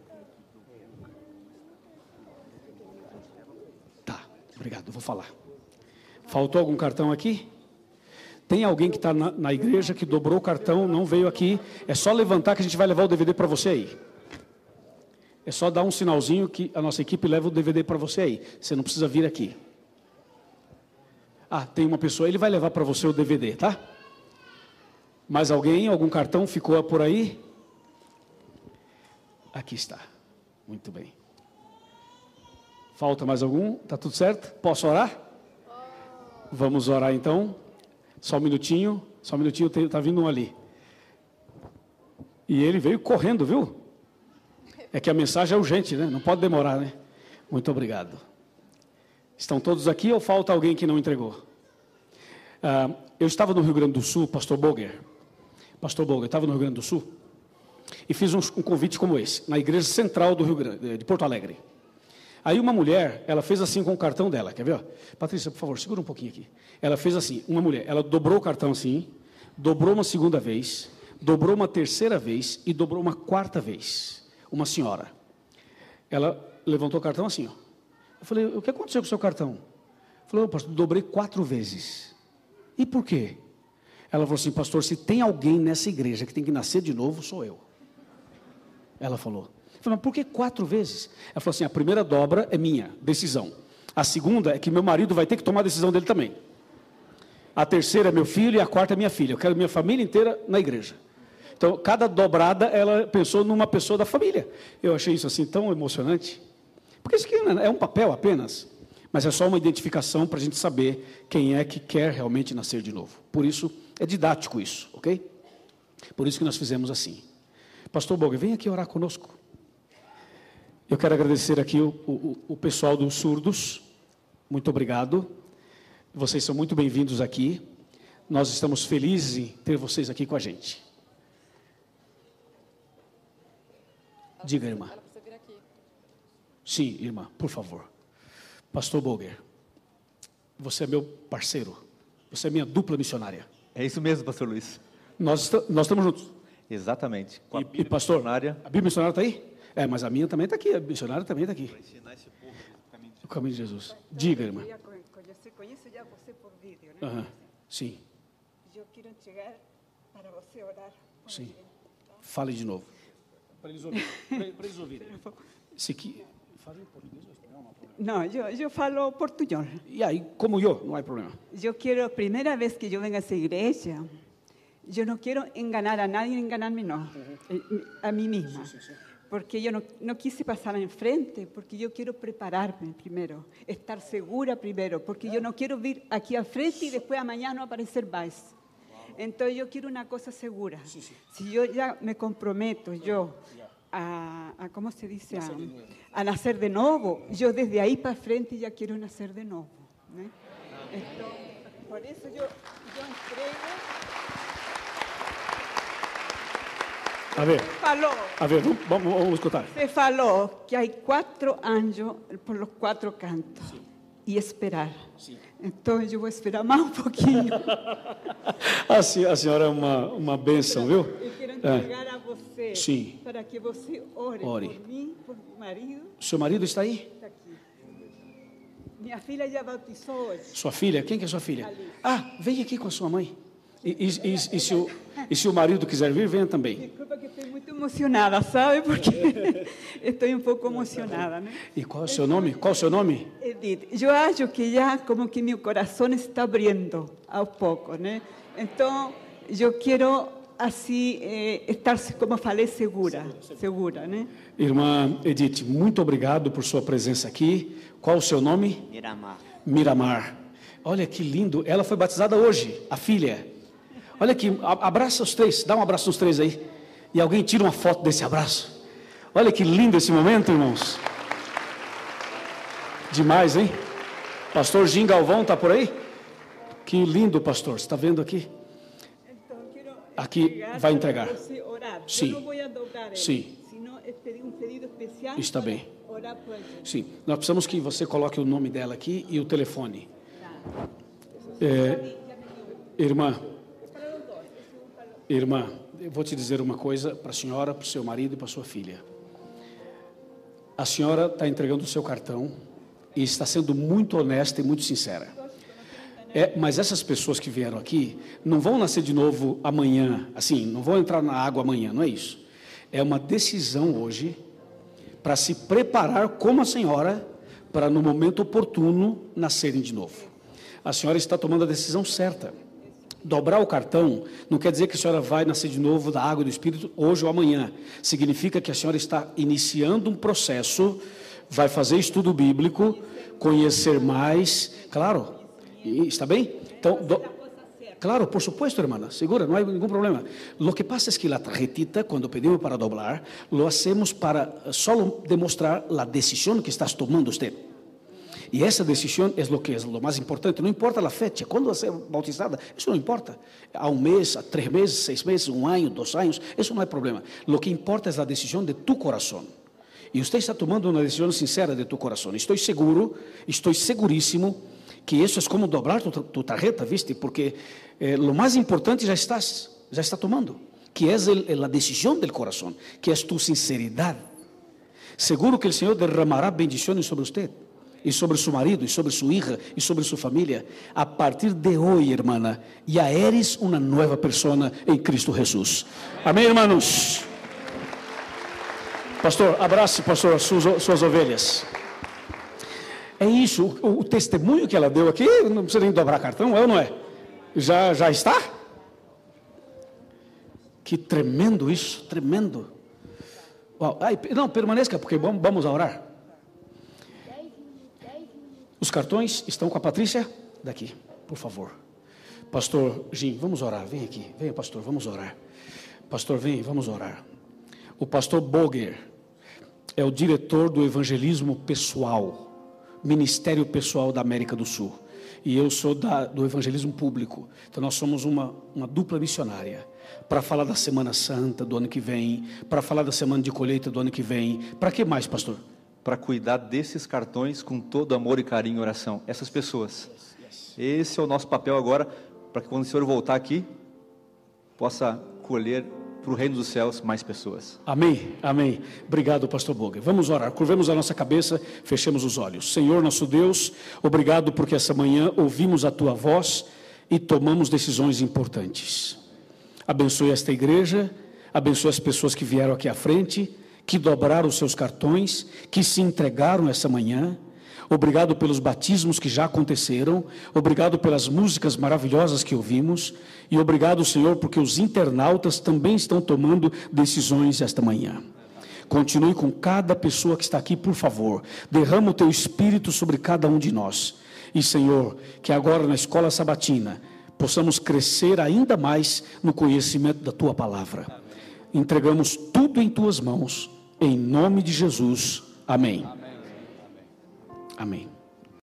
Tá, obrigado, vou falar. Faltou algum cartão aqui? Tem alguém que está na, na igreja que dobrou o cartão, não veio aqui. É só levantar que a gente vai levar o D V D para você aí. É só dar um sinalzinho que a nossa equipe leva o D V D para você aí. Você não precisa vir aqui. Ah, tem uma pessoa, ele vai levar para você o D V D, tá? Mais alguém? Algum cartão ficou por aí? Aqui está. Muito bem. Falta mais algum? Tá tudo certo? Posso orar? Vamos orar então. Só um minutinho. Só um minutinho, está vindo um ali. E ele veio correndo, viu? É que a mensagem é urgente, né? Não pode demorar, né? Muito obrigado. Estão todos aqui ou falta alguém que não entregou? Ah, eu estava no Rio Grande do Sul, pastor Boger. Pastor Boger, eu estava no Rio Grande do Sul e fiz um, um convite como esse, na igreja central do Rio Grande, de Porto Alegre. Aí uma mulher, ela fez assim com o cartão dela, quer ver? Ó? Patrícia, por favor, segura um pouquinho aqui. Ela fez assim, uma mulher, ela dobrou o cartão assim, dobrou uma segunda vez, dobrou uma terceira vez e dobrou uma quarta vez. Uma senhora. Ela levantou o cartão assim, ó. Eu falei, o que aconteceu com o seu cartão? Falou, pastor, dobrei quatro vezes. E por quê? Ela falou assim, pastor, se tem alguém nessa igreja que tem que nascer de novo, sou eu. Ela falou. Eu falei, mas por que quatro vezes? Ela falou assim, a primeira dobra é minha, decisão. A segunda é que meu marido vai ter que tomar a decisão dele também. A terceira é meu filho e a quarta é minha filha. Eu quero minha família inteira na igreja. Então, cada dobrada, ela pensou numa pessoa da família. Eu achei isso assim tão emocionante. Porque isso aqui é um papel apenas, mas é só uma identificação para a gente saber quem é que quer realmente nascer de novo. Por isso, é didático isso, ok? Por isso que nós fizemos assim. Pastor Boger, vem aqui orar conosco. Eu quero agradecer aqui o, o, o pessoal dos surdos. Muito obrigado. Vocês são muito bem-vindos aqui. Nós estamos felizes em ter vocês aqui com a gente. Diga, irmã. Ela precisa vir aqui. Sim, irmã, por favor. Pastor Boger, você é meu parceiro. Você é minha dupla missionária. É isso mesmo, pastor Luiz. Nós, nós estamos juntos. Exatamente. Com a E, e pastor, missionária. a Bíblia missionária está aí? É, mas a minha também está aqui. A missionária também está aqui. Para ensinar esse povo o caminho de O caminho de Jesus. Diga, irmã. Eu conheço, conheço já você por vídeo, né? Aham, sim, Eu quero chegar para você orar. por sim. ele. Fale de novo. Para eles ouvirem. Para eles ouvirem. Se que... Fale em português ou espanhol, não há problema. Não, eu, eu falo português. E aí, como eu, não há problema. Eu quero, a primeira vez que eu venho a essa igreja, eu não quero enganar a nadie, enganar-me não, a mim mesma. Porque eu não, não quis passar em frente, porque eu quero preparar-me primeiro, estar segura primeiro, porque eu não quero vir aqui à frente e depois amanhã não aparecer mais. Então eu quero uma coisa segura. Se eu já me comprometo, eu a, a como se diz, a, a nascer de novo, eu desde aí para frente já quero nascer de novo, né? Então, por isso eu, eu entrego. A ver, Falou. a ver, vamos, vamos, vamos escutar. Se falou que há quatro anjos por os quatro cantos. Sim. E esperar. Sim. Então, eu vou esperar mais um pouquinho. a, senhora, a senhora é uma, uma bênção, viu? Eu quero entregar É. a você. Sim. Para que você ore, Ore. por mim, por meu marido. Seu marido está aí? Está aqui. Minha filha já bautizou hoje. Sua filha? Quem que é sua filha? Alice. Ah, vem aqui com a sua mãe. E, e, e, e, se o, e se o marido quiser vir, venha também. Desculpa que estou muito emocionada, sabe? Porque estou um pouco emocionada, né? E qual é o seu nome? Qual é o seu nome? Edith, eu acho que já como que meu coração está abrindo aos poucos, né? Então, eu quero assim eh, estar, como eu falei, segura, segura, né? Irmã Edith, muito obrigado por sua presença aqui. Qual o seu nome? Miramar. Miramar. Olha que lindo. Ela foi batizada hoje, a filha. Olha aqui, a- abraça os três. Dá um abraço nos três aí. E alguém tira uma foto desse abraço. Olha que lindo esse momento, irmãos. Demais, hein? Pastor Jim Galvão está por aí? Que lindo, pastor. Você está vendo aqui? Então, quero Aqui entregar vai entregar. para você orar. Sim. Eu não vou dobrar ele, Sim. senão é pedir um pedido especial. Está para bem. Orar por ele. Sim. Nós precisamos que você coloque o nome dela aqui e o telefone. É, irmã, irmã, eu vou te dizer uma coisa para a senhora, para o seu marido e para a sua filha. A senhora está entregando o seu cartão e está sendo muito honesta e muito sincera. É, mas essas pessoas que vieram aqui não vão nascer de novo amanhã, assim, não vão entrar na água amanhã, não é isso. É uma decisão hoje para se preparar como a senhora para no momento oportuno nascerem de novo. A senhora está tomando a decisão certa. Dobrar o cartão não quer dizer que a senhora vai nascer de novo da água e do Espírito hoje ou amanhã. Significa que a senhora está iniciando um processo, vai fazer estudo bíblico, conhecer mais, claro, e, está bem? Então, do, claro, por supuesto, hermana, segura, não há nenhum problema. Lo que pasa es que la tarjetita, cuando pedimos para doblar, lo hacemos para solo demostrar la decisión que estás tomando usted. E essa decisão é o que é o mais importante. Não importa a fecha, quando vai ser bautizada, isso não importa. Há um mês, há três meses, seis meses, um ano, dois anos, isso não é problema. O que importa é a decisão de tu coração. E você está tomando uma decisão sincera de tu coração. Estou seguro, estou seguríssimo que isso é como dobrar tu, tu tarjeta, viste? Porque eh, o mais importante já estás, já está tomando, que é a decisão do coração, que é tu sinceridade. Seguro que o Senhor derramará bendições sobre você. E sobre seu marido, e sobre sua hija, e sobre sua família. A partir de hoje, hermana, já eres uma nova pessoa em Cristo Jesus. Amém, irmãos? Pastor, abrace, pastor, as suas, suas ovelhas. É isso, o, o testemunho que ela deu aqui, não precisa nem dobrar cartão, é ou não é? Já, já está? Que tremendo isso, tremendo. Uau, ai, não, permaneça, porque vamos, vamos a orar. Os cartões estão com a Patrícia? Daqui, por favor. Pastor Jim, vamos orar. Vem aqui, venha, pastor, vamos orar. Pastor, vem, vamos orar. O pastor Boger é o diretor do evangelismo pessoal, Ministério Pessoal da América do Sul. E eu sou da, do evangelismo público. Então nós somos uma, uma dupla missionária. Para falar da Semana Santa do ano que vem, para falar da Semana de Colheita do ano que vem. Para que mais, pastor? Para cuidar desses cartões com todo amor e carinho e oração. Essas pessoas. Esse é o nosso papel agora, para que quando o Senhor voltar aqui, possa colher para o reino dos céus mais pessoas. Amém, amém. Obrigado, pastor Boger. Vamos orar, curvemos a nossa cabeça, fechemos os olhos. Senhor nosso Deus, obrigado porque essa manhã ouvimos a tua voz e tomamos decisões importantes. Abençoe esta igreja, abençoe as pessoas que vieram aqui à frente, que dobraram os seus cartões, que se entregaram essa manhã. Obrigado pelos batismos que já aconteceram, obrigado pelas músicas maravilhosas que ouvimos, e obrigado, Senhor, porque os internautas também estão tomando decisões esta manhã. Continue com cada pessoa que está aqui, por favor, derrama o teu Espírito sobre cada um de nós, e Senhor, que agora na escola sabatina, possamos crescer ainda mais no conhecimento da tua palavra. Entregamos tudo em tuas mãos, em nome de Jesus, amém. Amém.